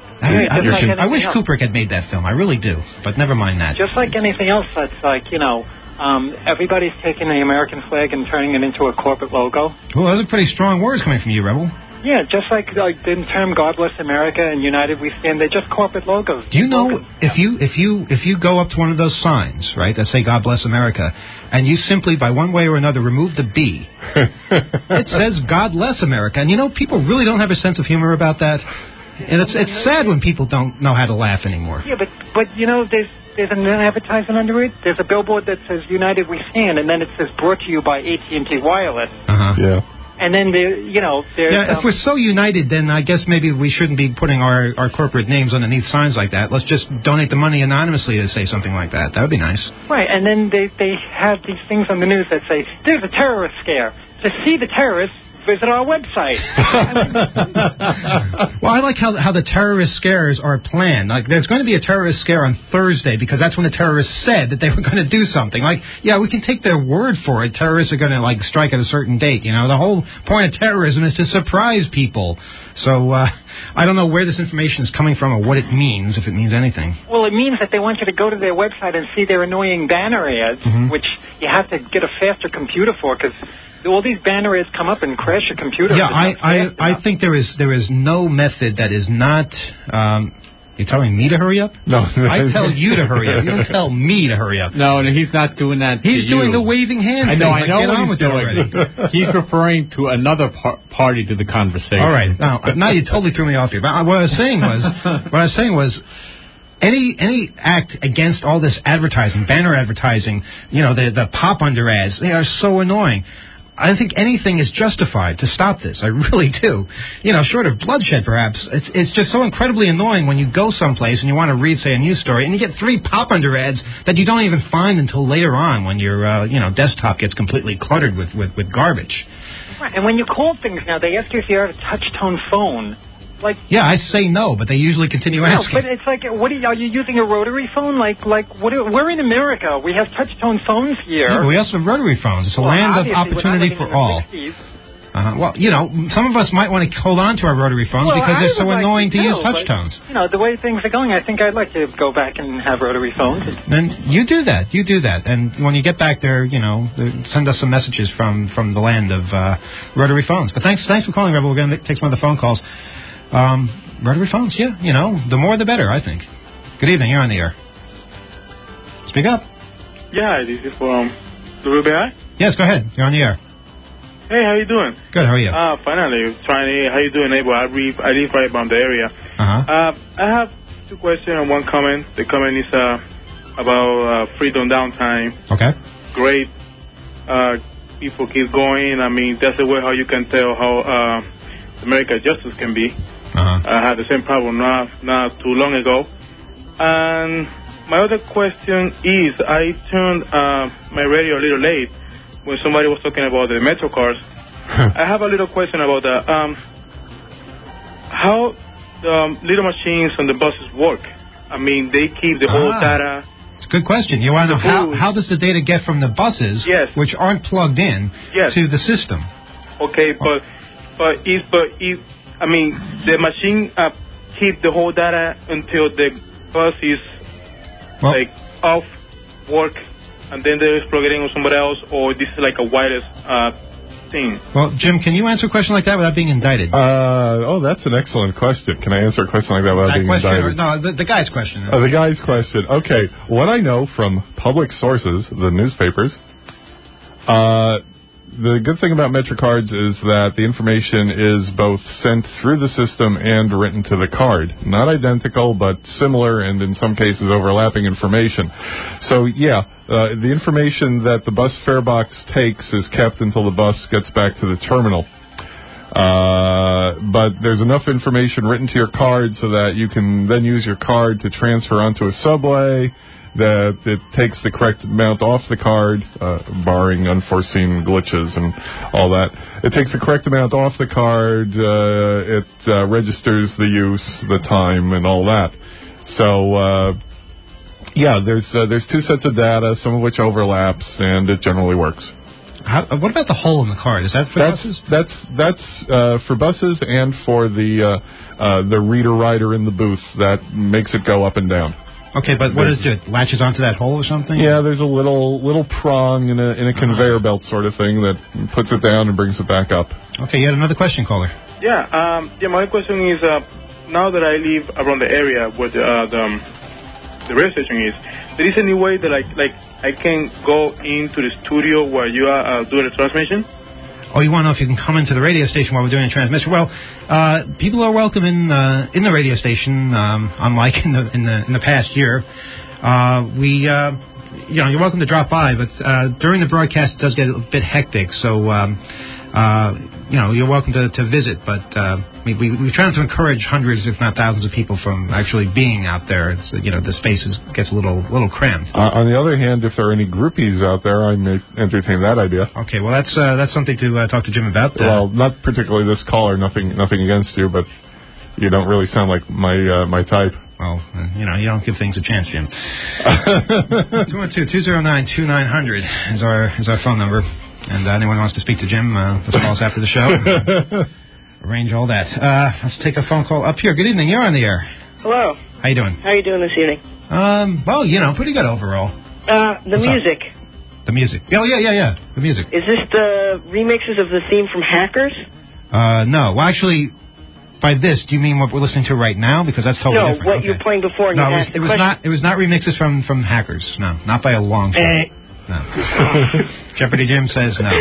Speaker 3: I wish Kubrick had made that film. I really do. But never mind that.
Speaker 9: Just like anything else that's like, everybody's taking the American flag and turning it into a corporate logo.
Speaker 3: Well, those are pretty strong words coming from you, Rebel.
Speaker 9: Yeah, just like the term "God Bless America" and "United We Stand," they're just corporate logos.
Speaker 3: Do you know if you go up to one of those signs, right, that say "God Bless America," and you simply by one way or another remove the B, it says "God Bless America," and people really don't have a sense of humor about that, and it's sad when people don't know how to laugh anymore.
Speaker 9: Yeah, but there's an advertisement under it. There's a billboard that says "United We Stand," and then it says "Brought to you by AT&T Wireless."
Speaker 5: Yeah.
Speaker 9: And then there's
Speaker 3: if we're so united, then I guess maybe we shouldn't be putting our corporate names underneath signs like that. Let's just donate the money anonymously to say something like that. That would be nice.
Speaker 9: Right, and then they have these things on the news that say, there's a terrorist scare. To see the terrorists, visit our website.
Speaker 3: Well, I like how the terrorist scares are planned. Like, there's going to be a terrorist scare on Thursday because that's when the terrorists said that they were going to do something. Like, yeah, we can take their word for it. Terrorists are going to, strike at a certain date. The whole point of terrorism is to surprise people. So, I don't know where this information is coming from or what it means, if it means anything.
Speaker 9: Well, it means that they want you to go to their website and see their annoying banner ads, which you have to get a faster computer for because all these banner ads come up and crash your computer.
Speaker 3: Yeah, I think there is no method that is not. You're telling me to hurry up?
Speaker 5: No.
Speaker 3: I tell you to hurry up. You don't tell me to hurry up.
Speaker 8: No, he's not doing that.
Speaker 3: He's doing the waving hand thing.
Speaker 8: I know
Speaker 3: get on
Speaker 8: what
Speaker 3: with
Speaker 8: he's
Speaker 3: it already.
Speaker 8: He's referring to another party to the conversation.
Speaker 3: All right. Now you totally threw me off here. But what I was saying was. Any act against all this advertising, banner advertising, the pop under ads, they are so annoying. I think anything is justified to stop this. I really do. Short of bloodshed, perhaps. It's just so incredibly annoying when you go someplace and you want to read, say, a news story, and you get 3 pop-under ads that you don't even find until later on when your, desktop gets completely cluttered with garbage.
Speaker 9: Right, and when you call things now, they ask you if you have a touch-tone phone.
Speaker 3: Yeah, I say no, but they usually continue asking.
Speaker 9: No, but it's like, are you using a rotary phone? We're in America. We have touch-tone phones here.
Speaker 3: Yeah, but we also have rotary phones. It's a land of opportunity for all. Well, some of us might want to hold on to our rotary phones because they're so annoying to use touch tones.
Speaker 9: The way things are going, I think I'd like to go back and have rotary phones.
Speaker 3: Then you do that. And when you get back there, send us some messages from the land of rotary phones. But thanks for calling, Rebel. We're going to take some other phone calls. Rotary phones, yeah. The more the better, I think. Good evening. You're on the air. Speak up.
Speaker 10: Yeah, this is from WBI.
Speaker 3: Yes, go ahead. You're on the air.
Speaker 10: Hey, how you doing?
Speaker 3: Good, how are you?
Speaker 10: Finally, how you doing, Abel? I live right around the area.
Speaker 3: Uh-huh.
Speaker 10: I have 2 questions and 1 comment. The comment is about freedom downtime.
Speaker 3: Okay.
Speaker 10: Great. People keep going. I mean, that's the way how you can tell how American justice can be.
Speaker 3: Uh-huh.
Speaker 10: I had the same problem not too long ago. And my other question is, I turned my radio a little late when somebody was talking about the Metro cars. I have a little question about how the little machines on the buses work. I mean, they keep the whole data.
Speaker 3: It's a good question. You want to know how does the data get from the buses, which aren't plugged in, to the system?
Speaker 10: Okay, but the machine keep the whole data until the bus is off work, and then they plug it in with somebody else, or this is like a wireless thing?
Speaker 3: Well, Jim, can you answer a question like that without being indicted?
Speaker 5: That's an excellent question. Can I answer a question like that without being indicted?
Speaker 3: No, the guy's question.
Speaker 5: The guy's question. Okay, what I know from public sources, the newspapers, the good thing about MetroCards is that the information is both sent through the system and written to the card. Not identical, but similar and in some cases overlapping information. So, the information that the bus fare box takes is kept until the bus gets back to the terminal. But there's enough information written to your card so that you can then use your card to transfer onto a subway, that it takes the correct amount off the card, barring unforeseen glitches and all that. It takes the correct amount off the card, it registers the use, the time, and all that. So, there's 2 sets of data, some of which overlaps, and it generally works.
Speaker 3: What about the hole in the card? Is that for buses?
Speaker 5: That's for buses and for the reader-writer in the booth that makes it go up and down.
Speaker 3: Okay, but what does it? Latches onto that hole or something?
Speaker 5: Yeah, there's a little prong in a conveyor belt sort of thing that puts it down and brings it back up. Okay, you had another question, caller.
Speaker 10: My question is, now that I live around the area where the radio station is, there is any way that I can go into the studio where you are doing the transmission?
Speaker 3: Oh, you want to know if you can come into the radio station while we're doing a transmission? Well, people are welcome in the radio station, unlike in the past year. You're welcome to drop by, but during the broadcast it does get a bit hectic, so you're welcome to visit, but we try to encourage hundreds, if not thousands, of people from actually being out there. It's, the space gets a little cramped.
Speaker 5: On the other hand, if there are any groupies out there, I may entertain that idea.
Speaker 3: Okay, well that's something to talk to Jim about.
Speaker 5: Well, not particularly this caller. Nothing against you, but you don't really sound like my type.
Speaker 3: Well, you don't give things a chance, Jim. 212-209-2900 is our phone number. And anyone who wants to speak to Jim, just call us after the show. Arrange all that. Let's take a phone call up here. Good evening. You're on the air.
Speaker 11: Hello.
Speaker 3: How you doing?
Speaker 11: How you doing this evening?
Speaker 3: Well, pretty good overall.
Speaker 11: The music.
Speaker 3: The music. Oh, yeah. The music.
Speaker 11: Is this the remixes of the theme from Hackers?
Speaker 3: No. Well, actually, by this, do you mean what we're listening to right now? Because that's totally different.
Speaker 11: No, what you were playing before.
Speaker 3: No, it was not remixes from Hackers. No, not by a long shot. No. Jeopardy Jim says no.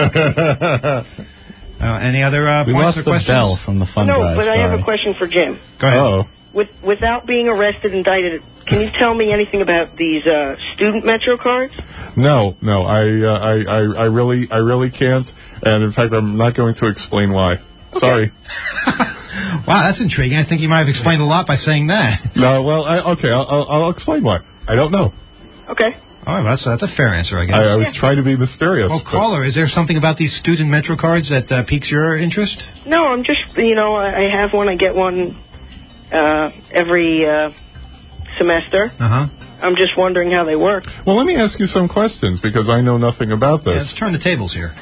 Speaker 3: Any other
Speaker 7: we
Speaker 3: points
Speaker 7: lost
Speaker 3: or
Speaker 7: the
Speaker 3: questions?
Speaker 7: bell from the fun
Speaker 11: No,
Speaker 7: drive,
Speaker 11: but I have a question for Jim.
Speaker 3: Go ahead.
Speaker 11: Without being arrested, indicted, can you tell me anything about these student Metro cards?
Speaker 5: No, I really can't. And in fact, I'm not going to explain why. Okay. Sorry.
Speaker 3: Wow, that's intriguing. I think you might have explained a lot by saying that.
Speaker 5: No, well, I'll explain why. I don't know.
Speaker 11: Okay.
Speaker 3: All right, that's a fair answer, I guess.
Speaker 5: I was trying to be mysterious.
Speaker 3: Well, caller, is there something about these student Metro cards that piques your interest?
Speaker 11: No, I'm just, I have one. I get one every semester.
Speaker 3: Uh-huh.
Speaker 11: I'm just wondering how they work.
Speaker 5: Well, let me ask you some questions, because I know nothing about this.
Speaker 3: Yeah, let's turn the tables here.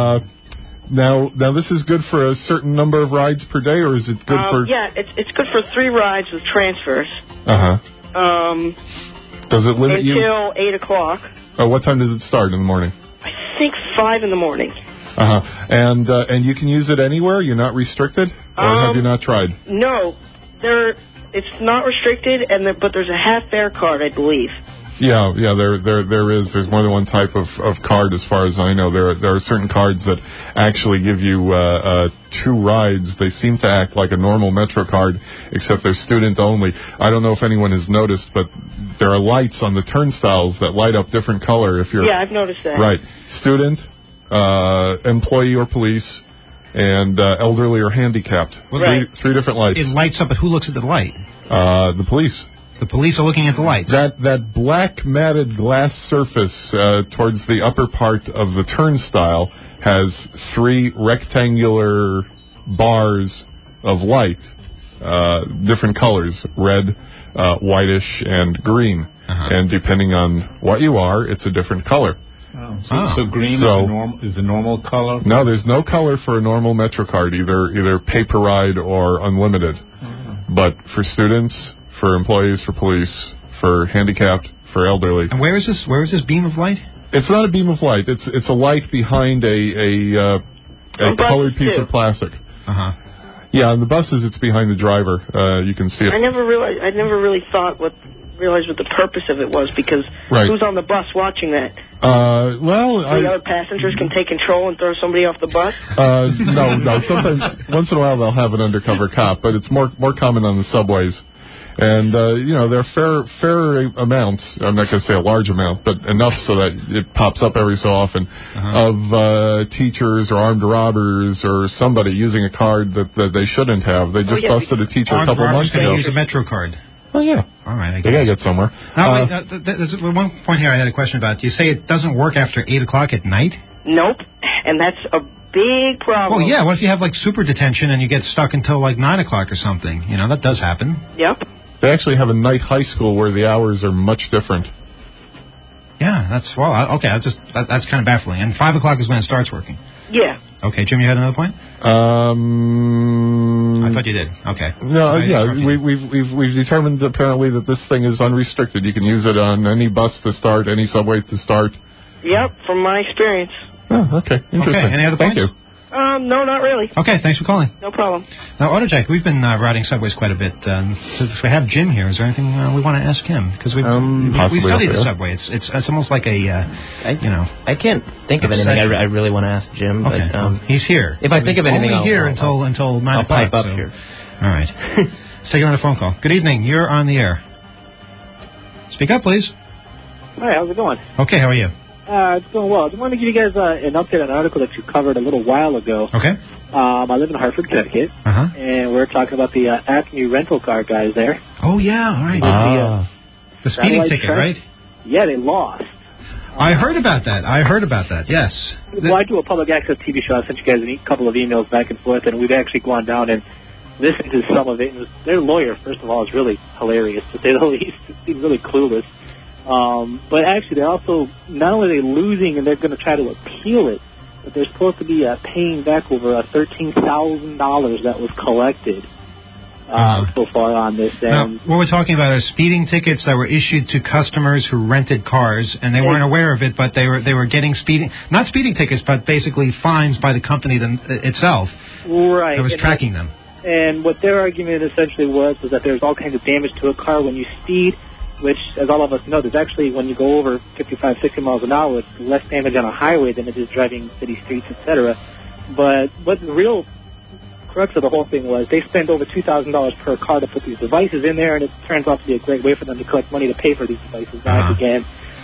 Speaker 5: Now, this is good for a certain number of rides per day, or is it good for...
Speaker 11: Yeah, it's good for 3 rides with transfers.
Speaker 5: Uh-huh. Does it limit you...
Speaker 11: Until 8 o'clock.
Speaker 5: What time does it start in the morning?
Speaker 11: I think 5 in the morning.
Speaker 5: Uh-huh. And you can use it anywhere? You're not restricted? Or have you not tried?
Speaker 11: No. It's not restricted, but there's a half-fare card, I believe.
Speaker 5: Yeah, there is. There's more than one type of card, as far as I know. There are certain cards that actually give you 2 rides. They seem to act like a normal Metro card, except they're student only. I don't know if anyone has noticed, but there are lights on the turnstiles that light up different color if you're...
Speaker 11: Yeah, I've noticed that.
Speaker 5: Right. Student, employee or police, and elderly or handicapped.
Speaker 11: Right.
Speaker 5: 3 different lights.
Speaker 3: It lights up, but who looks at the light?
Speaker 5: The police.
Speaker 3: The police are looking at the lights.
Speaker 5: That black matted glass surface towards the upper part of the turnstile has 3 rectangular bars of light, different colors, red, whitish, and green. Uh-huh. And depending on what you are, it's a different color.
Speaker 8: So green is the normal color?
Speaker 5: No, there's no color for a normal Metro card, either paper ride or unlimited. Uh-huh. But for students, for employees, for police, for handicapped, for elderly.
Speaker 3: And where is this beam of light?
Speaker 5: It's not a beam of light. It's a light behind a colored piece of plastic.
Speaker 3: Uh-huh.
Speaker 5: Yeah, on the buses it's behind the driver. You can see it.
Speaker 11: I never really realized what the purpose of it was, because who's on the bus watching that? The other passengers can take control and throw somebody off the bus?
Speaker 5: No. Sometimes, once in a while, they'll have an undercover cop, but it's more common on the subways. And, there are fair amounts, I'm not going to say a large amount, but enough so that it pops up every so often, of teachers or armed robbers or somebody using a card that they shouldn't have. They just busted a teacher a couple months ago.
Speaker 3: Use a Metro card.
Speaker 5: Oh, yeah.
Speaker 3: All right. I
Speaker 5: guess. They got to get somewhere.
Speaker 3: Now, there's one point here I had a question about. You say it doesn't work after 8 o'clock at night?
Speaker 11: Nope. And that's a big problem.
Speaker 3: Well, yeah. What if you have, super detention and you get stuck until, 9 o'clock or something? That does happen.
Speaker 11: Yep.
Speaker 5: They actually have a night high school where the hours are much different.
Speaker 3: Yeah, that's kind of baffling. And 5 o'clock is when it starts working.
Speaker 11: Yeah.
Speaker 3: Okay, Jim, you had another point? I thought you did. Okay.
Speaker 5: No, we've determined apparently that this thing is unrestricted. You can use it on any bus to start, any subway to start.
Speaker 11: Yep, from my experience.
Speaker 5: Oh, okay. Interesting.
Speaker 3: Okay, any other points?
Speaker 5: Thank you.
Speaker 11: No, not really.
Speaker 3: Okay, thanks for calling.
Speaker 11: No problem.
Speaker 3: Now, AutoJack, we've been riding subways quite a bit. So if we have Jim here, is there anything we want to ask him? Because we studied the subway. It's almost like
Speaker 6: I can't think of anything I really want to ask Jim.
Speaker 3: Okay.
Speaker 6: But,
Speaker 3: he's here.
Speaker 6: If I think of anything,
Speaker 3: I'll here until 9
Speaker 6: I'll
Speaker 3: o'clock.
Speaker 6: pipe up here.
Speaker 3: All right. Let's take you on a phone call. Good evening. You're on the air. Speak up, please.
Speaker 12: Hi, how's it going?
Speaker 3: Okay, how are you?
Speaker 12: It's going well. I just wanted to give you guys an update on an article that you covered a little while ago.
Speaker 3: Okay.
Speaker 12: I live in Hartford, Connecticut, and we're talking about the Acme rental car guys there.
Speaker 3: Oh, yeah, all right. The speeding ticket, right?
Speaker 12: Yeah, they lost.
Speaker 3: I heard about that, yes.
Speaker 12: Well, I do a public access TV show. I sent you guys a couple of emails back and forth, and we've actually gone down and listened to some of it. And their lawyer, first of all, is really hilarious, to say the least. He seems really clueless. But actually, they're also, not only are they losing and they're going to try to appeal it, but they're supposed to be paying back over $13,000 that was collected so far on this.
Speaker 3: Now, what we're talking about are speeding tickets that were issued to customers who rented cars, and they weren't aware of it, but they were getting not speeding tickets, but basically fines by the company itself.
Speaker 12: Right.
Speaker 3: That was tracking them.
Speaker 12: And what their argument essentially was that there's all kinds of damage to a car when you speed, which, as all of us know, there's actually, when you go over 55, 60 miles an hour, it's less damage on a highway than it is driving city streets, etc. But what the real crux of the whole thing was, they spend over $2,000 per car to put these devices in there, and it turns out to be a great way for them to collect money to pay for these devices back again.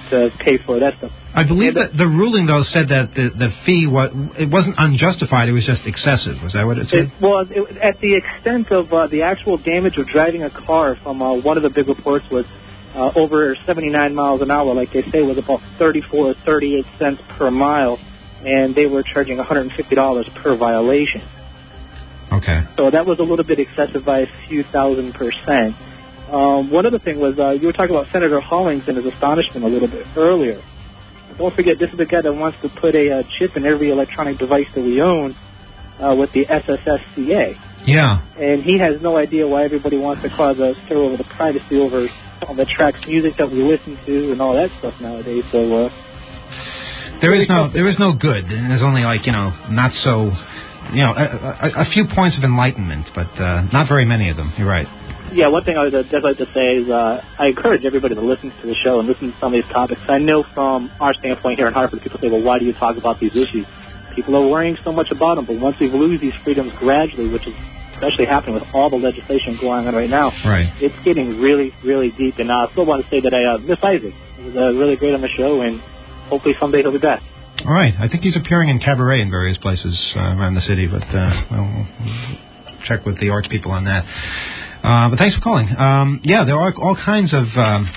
Speaker 12: to pay for that stuff.
Speaker 3: I believe that the ruling, though, said that the fee it wasn't unjustified; it was just excessive. Was that what it said?
Speaker 12: At the extent of the actual damage of driving a car from one of the big reports was over 79 miles an hour, like they say, was about 34 or 38 cents per mile, and they were charging $150 per violation.
Speaker 3: Okay.
Speaker 12: So that was a little bit excessive by a few $1,000%. One other thing was you were talking about Senator Hollings and his astonishment a little bit earlier. Don't forget, this is the guy that wants to put a chip in every electronic device that we own with the SSSCA.
Speaker 3: Yeah.
Speaker 12: And he has no idea why everybody wants to cause a stir over the privacy over all the tracks music that we listen to and all that stuff nowadays. So
Speaker 3: there is no good, and there's only not so, a few points of enlightenment, but not very many of them. You're right.
Speaker 12: Yeah, one thing I would just like to say is I encourage everybody to listen to the show and listen to some of these topics. I know from our standpoint here in Hartford, people say, well, why do you talk about these issues? People are worrying so much about them, but once we lose these freedoms gradually, which is especially happening with all the legislation going on right now, it's getting really, really deep. And I still want to say that I miss Isaac. He was really great on the show, and hopefully someday he'll be back.
Speaker 3: All right. I think he's appearing in cabaret in various places around the city, but we'll check with the arts people on that. But thanks for calling. There are all kinds of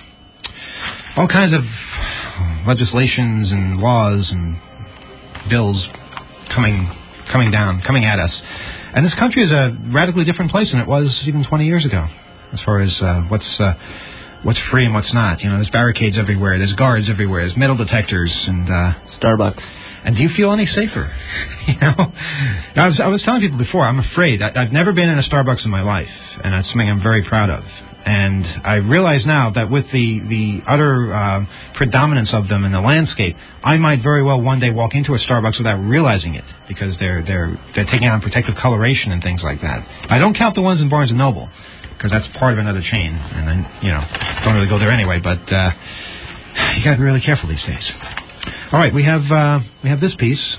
Speaker 3: legislations and laws and bills coming at us. And this country is a radically different place than it was even 20 years ago, as far as what's free and what's not. There's barricades everywhere, there's guards everywhere, there's metal detectors, and
Speaker 6: Starbucks.
Speaker 3: And do you feel any safer? I was telling people before, I'm afraid. I've never been in a Starbucks in my life, and that's something I'm very proud of. And I realize now that with the utter predominance of them in the landscape, I might very well one day walk into a Starbucks without realizing it, because they're taking on protective coloration and things like that. I don't count the ones in Barnes & Noble, because that's part of another chain, and I don't really go there anyway. But you got to be really careful these days. All right, we have this piece.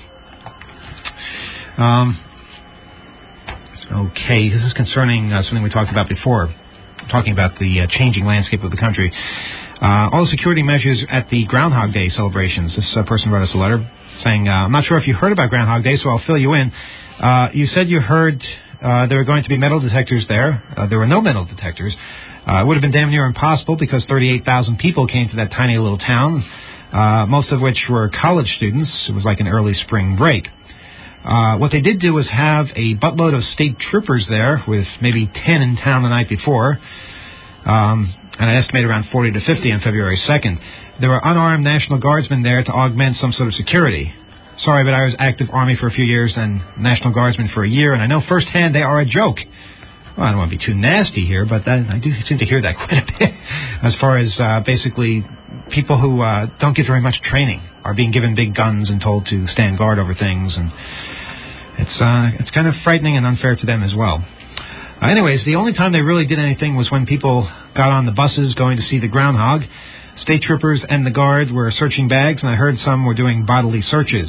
Speaker 3: Okay, this is concerning something we talked about before, talking about the changing landscape of the country. All the security measures at the Groundhog Day celebrations. This person wrote us a letter saying, I'm not sure if you heard about Groundhog Day, so I'll fill you in. You said you heard there were going to be metal detectors there. There were no metal detectors. It would have been damn near impossible because 38,000 people came to that tiny little town, most of which were college students. It was like an early spring break. What they did do was have a buttload of state troopers there, with maybe 10 in town the night before, and I estimate around 40 to 50 on February 2nd. There were unarmed National Guardsmen there to augment some sort of security. Sorry, but I was active Army for a few years and National Guardsmen for a year, and I know firsthand they are a joke. Well, I don't want to be too nasty here, but I do seem to hear that quite a bit. As far as basically people who don't get very much training are being given big guns and told to stand guard over things, and it's kind of frightening and unfair to them as well. Anyways, the only time they really did anything was when people got on the buses going to see the groundhog. State troopers and the guard were searching bags, and I heard some were doing bodily searches.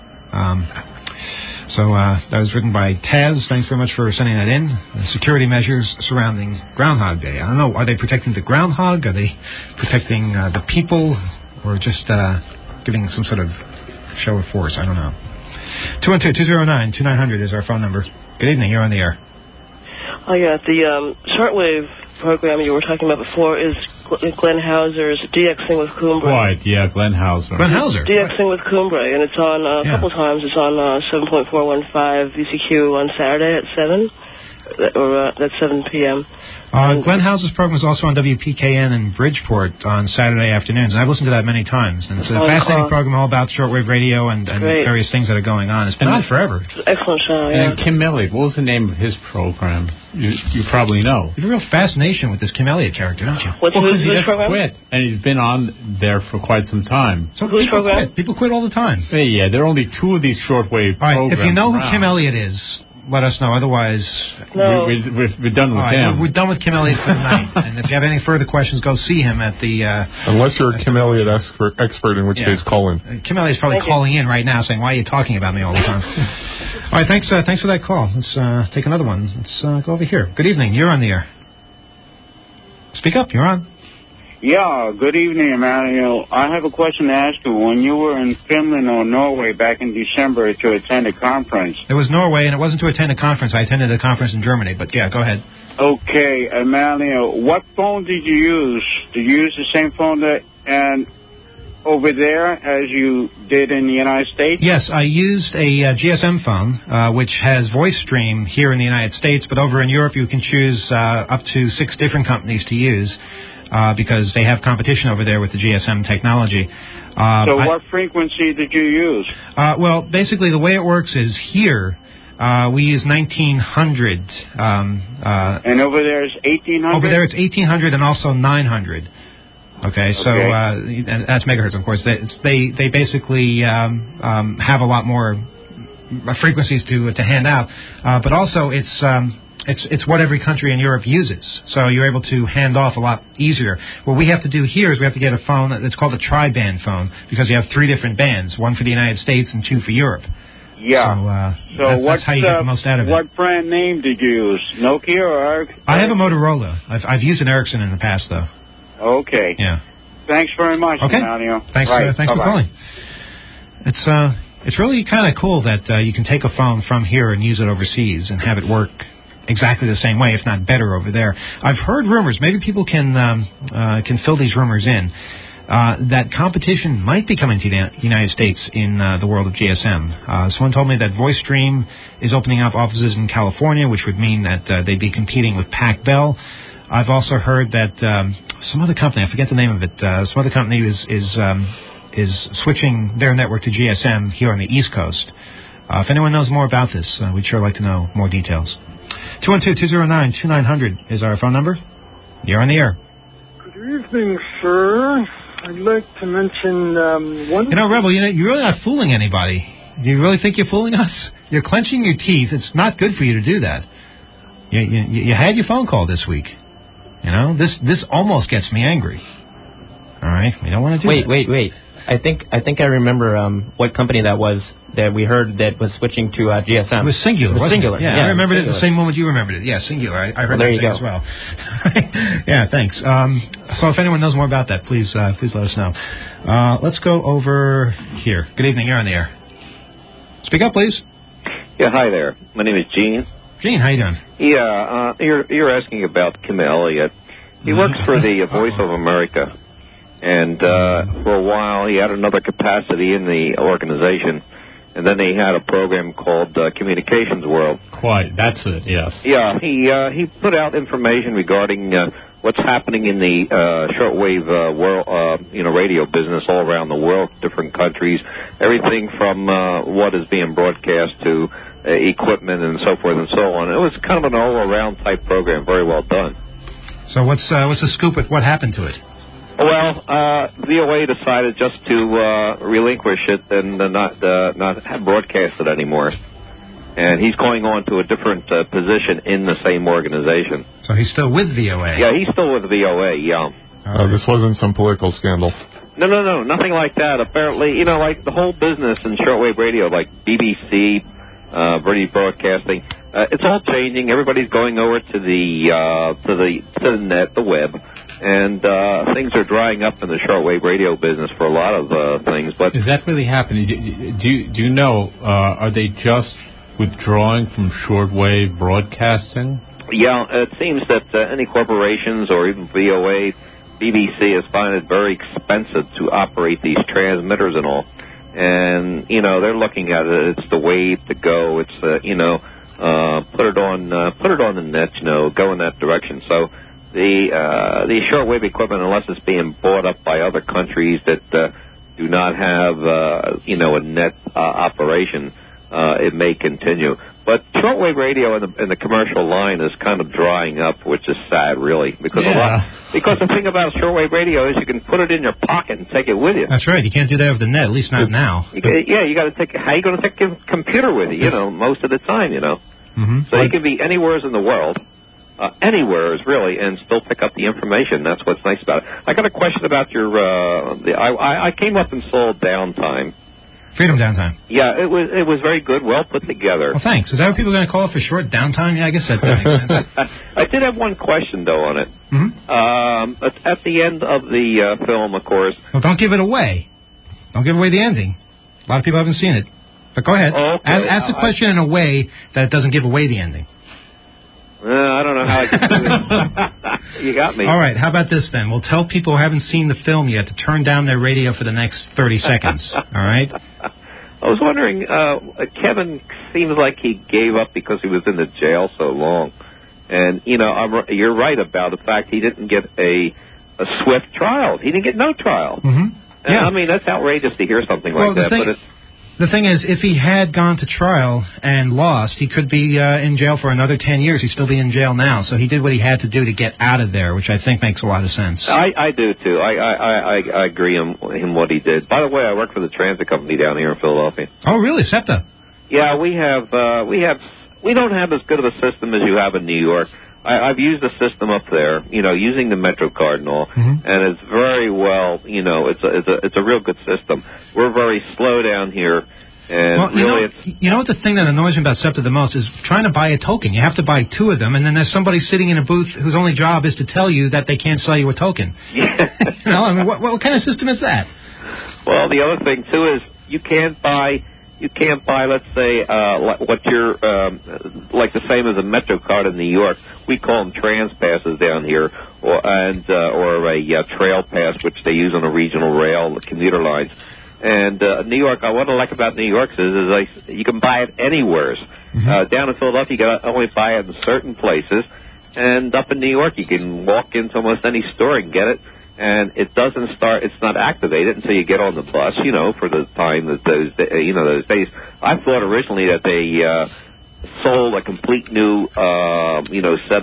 Speaker 3: So that was written by Taz. Thanks very much for sending that in. The security measures surrounding Groundhog Day. I don't know. Are they protecting the groundhog? Are they protecting the people? Or just giving some sort of show of force? I don't know. 212-209-2900 is our phone number. Good evening. You're on the air.
Speaker 11: Oh, yeah. The shortwave program you were talking about before is Glenn Hauser's DXing with Cumbre.
Speaker 8: Right, yeah, Glenn Hauser.
Speaker 3: Glenn Hauser.
Speaker 11: DXing with Cumbre, and it's on a couple times. It's on 7.415 VCQ on Saturday at 7, or at 7 p.m.
Speaker 3: Glenn Hauser's program is also on WPKN in Bridgeport on Saturday afternoons, and I've listened to that many times. And it's a fascinating program all about shortwave radio and various things that are going on. It's been on forever.
Speaker 11: Excellent show, yeah.
Speaker 8: And Kim Elliott, what was the name of his program? You probably know.
Speaker 3: You have a real fascination with this Kim Elliott character, don't you?
Speaker 11: What's his program?
Speaker 8: Quit, and he's been on there for quite some time.
Speaker 3: So people quit all the time.
Speaker 8: Yeah, there are only two of these shortwave programs.
Speaker 3: If you know who Kim Elliott is, let us know. Otherwise,
Speaker 8: we're done with him.
Speaker 3: We're done with Kim Elliott for the night. And if you have any further questions, go see him at the...
Speaker 5: Unless you're a Kim Elliott expert, in which case, call in.
Speaker 3: Kim Elliott's probably calling in right now saying, why are you talking about me all the time? All right, thanks for that call. Let's take another one. Let's go over here. Good evening. You're on the air. Speak up. You're on.
Speaker 13: Yeah, good evening, Emmanuel. I have a question to ask you. When you were in Finland or Norway back in December to attend a conference...
Speaker 3: It was Norway, and it wasn't to attend a conference. I attended a conference in Germany, but yeah, go ahead.
Speaker 13: Okay, Emmanuel, what phone did you use? Did you use the same phone and over there as you did in the United States?
Speaker 3: Yes, I used a GSM phone, which has voice stream here in the United States, but over in Europe you can choose up to 6 different companies to use because they have competition over there with the GSM technology.
Speaker 13: So what frequency did you use?
Speaker 3: Well, basically the way it works is here we use 1900.
Speaker 13: And over there is 1800?
Speaker 3: Over there it's 1800 and also 900. Okay, so and that's megahertz, of course. They basically have a lot more frequencies to hand out, but also it's what every country in Europe uses. So you're able to hand off a lot easier. What we have to do here is we have to get a phone that's called a tri-band phone because you have 3 different bands, 1 for the United States and 2 for Europe.
Speaker 13: Yeah. So
Speaker 3: that's how you get the most out of it.
Speaker 13: What brand name did you use? Nokia or Ericsson?
Speaker 3: I have a Motorola. I've used an Ericsson in the past, though.
Speaker 13: Okay.
Speaker 3: Yeah.
Speaker 13: Thanks very much, Emmanuel.
Speaker 3: Thanks for calling. It's really kind of cool that you can take a phone from here and use it overseas and have it work exactly the same way, if not better, over there. I've heard rumors. Maybe people can fill these rumors in. That competition might be coming to the United States in the world of GSM. Someone told me that VoiceStream is opening up offices in California, which would mean that they'd be competing with PacBell. I've also heard that some other company, I forget the name of it, some other company is switching their network to GSM here on the East Coast. If anyone knows more about this, we'd sure like to know more details. 212-209-2900 is our phone number. You're on the air.
Speaker 14: Good evening, sir. I'd like to mention one...
Speaker 3: You know, Rebel, you're really not fooling anybody. Do you really think you're fooling us? You're clenching your teeth. It's not good for you to do that. You had your phone call this week. You know, this almost gets me angry. All right, we don't want to do that.
Speaker 6: Wait. I think I remember what company that was that we heard that was switching to GSM.
Speaker 3: It was Singular, wasn't
Speaker 6: Singular.
Speaker 3: it? Yeah, I remembered it the same moment you remembered it. Yeah, Singular. I heard that thing as well. Yeah, thanks. So if anyone knows more about that, please let us know. Let's go over here. Good evening. You're on the air. Speak up, please.
Speaker 15: Yeah, hi there. My name is Gene.
Speaker 3: Gene, how you doing?
Speaker 15: Yeah, you're asking about Kim Elliott. He works for the Voice of America, and for a while he had another capacity in the organization, and then he had a program called Communications World.
Speaker 8: Quite, that's it, yes.
Speaker 15: Yeah, he put out information regarding what's happening in the shortwave world, radio business all around the world, different countries, everything from what is being broadcast to equipment and so forth and so on. It was kind of an all-around type program, very well done.
Speaker 3: So what's the scoop with what happened to it?
Speaker 15: Well, VOA decided just to relinquish it and not broadcast it anymore. And he's going on to a different position in the same organization.
Speaker 3: So he's still with VOA?
Speaker 15: Yeah, he's still with VOA, yeah.
Speaker 5: This wasn't some political scandal.
Speaker 15: No, nothing like that. Apparently, like the whole business in shortwave radio, like BBC, British Broadcasting, it's all changing. Everybody's going over to the net, the web, and things are drying up in the shortwave radio business for a lot of things. But
Speaker 8: is that really happening? Do you know? Are they just withdrawing from shortwave broadcasting?
Speaker 15: Yeah, it seems that any corporations or even VOA, BBC is finding it very expensive to operate these transmitters and all. And, they're looking at it. It's the way to go. It's, put it on the net, go in that direction. So the shortwave equipment, unless it's being bought up by other countries that do not have, a net operation, it may continue. But shortwave radio in the commercial line is kind of drying up, which is sad, really, because because the thing about shortwave radio is you can put it in your pocket and take it with you.
Speaker 3: That's right. You can't do that over the net, at least not now.
Speaker 15: You got to take. How are you going to take your computer with you? Most of the time,
Speaker 3: Mm-hmm.
Speaker 15: So you can be anywhere in the world, anywhere really, and still pick up the information. That's what's nice about it. I got a question about your. I came up and saw Downtime.
Speaker 3: Freedom Downtime.
Speaker 15: Yeah, it was very good, well put together.
Speaker 3: Well, thanks. Is that what people are going to call it for short? Downtime? Yeah, I guess that makes sense.
Speaker 15: I did have one question, though, on it.
Speaker 3: Mm-hmm.
Speaker 15: At the end of the film, of course.
Speaker 3: Well, don't give it away. Don't give away the ending. A lot of people haven't seen it. But go ahead.
Speaker 15: Okay.
Speaker 3: Ask the question in a way that it doesn't give away the ending.
Speaker 15: I don't know how I can do it. You got me.
Speaker 3: All right, how about this then? We'll tell people who haven't seen the film yet to turn down their radio for the next 30 seconds. All right?
Speaker 15: I was wondering, Kevin seems like he gave up because he was in the jail so long. And, you're right about the fact he didn't get a swift trial. He didn't get no trial.
Speaker 3: Mm-hmm. Yeah.
Speaker 15: I mean, that's outrageous to hear something like that. But
Speaker 3: the thing is, if he had gone to trial and lost, he could be in jail for another 10 years. He'd still be in jail now. So he did what he had to do to get out of there, which I think makes a lot of sense.
Speaker 15: I do, too. I agree in what he did. By the way, I work for the transit company down here in Philadelphia.
Speaker 3: Oh, really? SEPTA?
Speaker 15: Yeah, we don't have as good of a system as you have in New York. I've used the system up there, using the MetroCard and all, and it's very well, it's a real good system. We're very slow down here, and
Speaker 3: you know what the thing that annoys me about SEPTA the most is trying to buy a token. You have to buy 2 of them, and then there's somebody sitting in a booth whose only job is to tell you that they can't sell you a token.
Speaker 15: Yeah.
Speaker 3: What kind of system is that?
Speaker 15: Well, the other thing too is you can't buy, let's say, what you're, like the same as a MetroCard in New York. We call them trans passes down here, or a trail pass, which they use on a regional rail, the commuter lines. And New York, what I like about New York is you can buy it anywhere. Down in Philadelphia, you can only buy it in certain places. And up in New York, you can walk into almost any store and get it. And it's not activated until you get on the bus, for the time that those days. I thought originally that they sold a complete new, set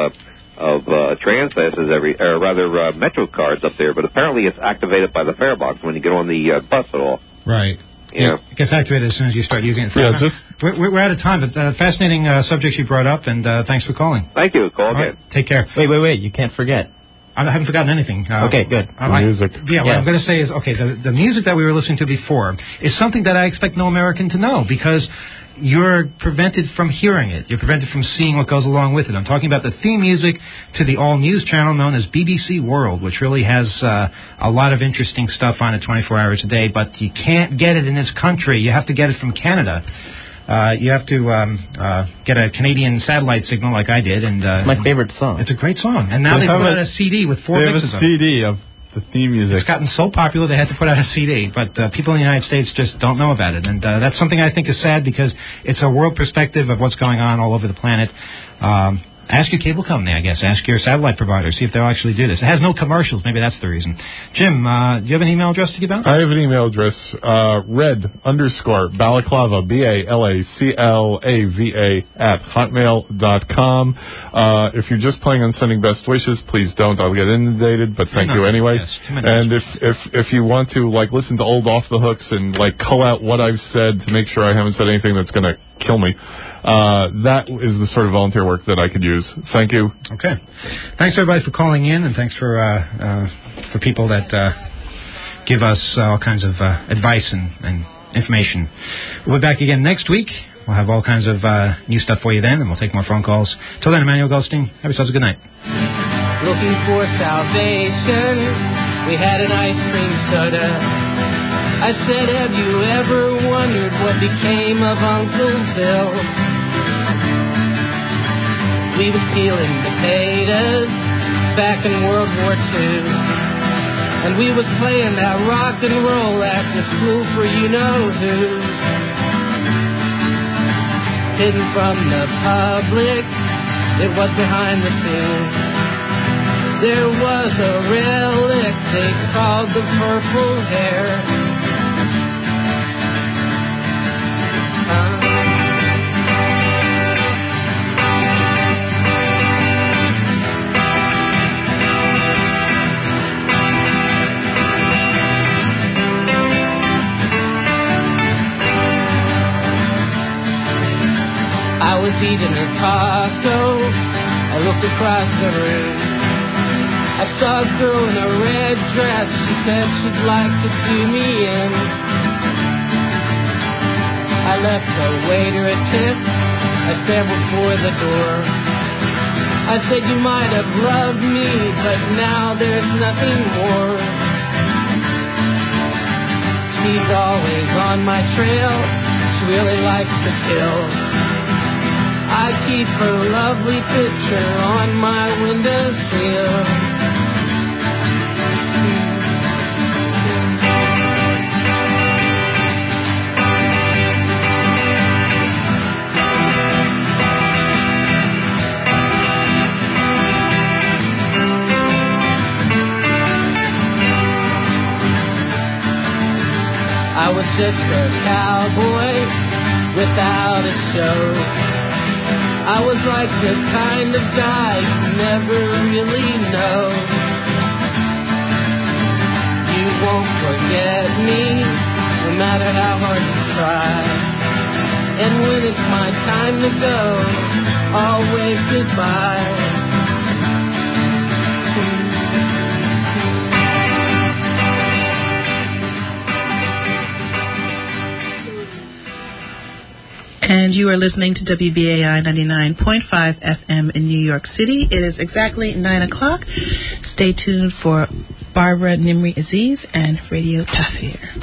Speaker 15: of trans passes Metro cards up there, but apparently it's activated by the fare box when you get on the bus at all.
Speaker 3: Right.
Speaker 15: Yeah.
Speaker 3: It gets activated as soon as you start using it. We're out of time, but fascinating subjects you brought up, and thanks for calling.
Speaker 15: Thank you. Call again.
Speaker 3: Right. Take care.
Speaker 6: Wait. You can't forget.
Speaker 3: I haven't forgotten anything.
Speaker 6: Okay, good.
Speaker 7: Music.
Speaker 3: What I'm going to say is, the music that we were listening to before is something that I expect no American to know, because you're prevented from hearing it. You're prevented from seeing what goes along with it. I'm talking about the theme music to the all-news channel known as BBC World, which really has a lot of interesting stuff on it 24 hours a day, but you can't get it in this country. You have to get it from Canada. You have to get a Canadian satellite signal like I did. And
Speaker 6: it's my favorite song.
Speaker 3: It's a great song. And now they put out a CD with 4 mixes of it.
Speaker 7: They have a CD of the theme music.
Speaker 3: It's gotten so popular they had to put out a CD, but people in the United States just don't know about it. And that's something I think is sad, because it's a world perspective of what's going on all over the planet. Ask your cable company, I guess. Ask your satellite provider. See if they'll actually do this. It has no commercials. Maybe that's the reason. Jim, do you have an email address to give out?
Speaker 5: I have an email address, red_balaclava, BALACLAVA @hotmail.com. If you're just planning on sending best wishes, please don't. I'll get inundated, but thank you anyway.
Speaker 3: Yes,
Speaker 5: and if you want to, listen to old Off the Hooks and, cull out what I've said to make sure I haven't said anything that's going to kill me, that is the sort of volunteer work that I could use. Thank you.
Speaker 3: Okay. Thanks, everybody, for calling in, and thanks for people that give us all kinds of advice and information. We'll be back again next week. We'll have all kinds of new stuff for you then, and we'll take more phone calls. Till then, Emmanuel Goldstein, have yourselves a good night.
Speaker 2: Looking for salvation, we had an ice cream soda. I said, have you ever wondered what became of Uncle Bill? We was peeling potatoes back in World War II, and we was playing that rock and roll after school for you-know-who. Hidden from the public, it was behind the scenes. There was a relic they called the purple hair. I was eating a taco, I looked across the room. I saw a girl in a red dress, she said she'd like to do me in. I left the waiter a tip. I scrambled for the door. I said you might have loved me, but now there's nothing more. She's always on my trail. She really likes to kill. I keep her lovely picture on my windowsill. I was just a cowboy without a show. I was like the kind of guy you never really know. You won't forget me, no matter how hard you try. And when it's my time to go, I'll wave goodbye.
Speaker 16: And you are listening to WBAI 99.5 FM in New York City. It is exactly 9 o'clock. Stay tuned for Barbara Nimri Aziz and Radio Tafsir.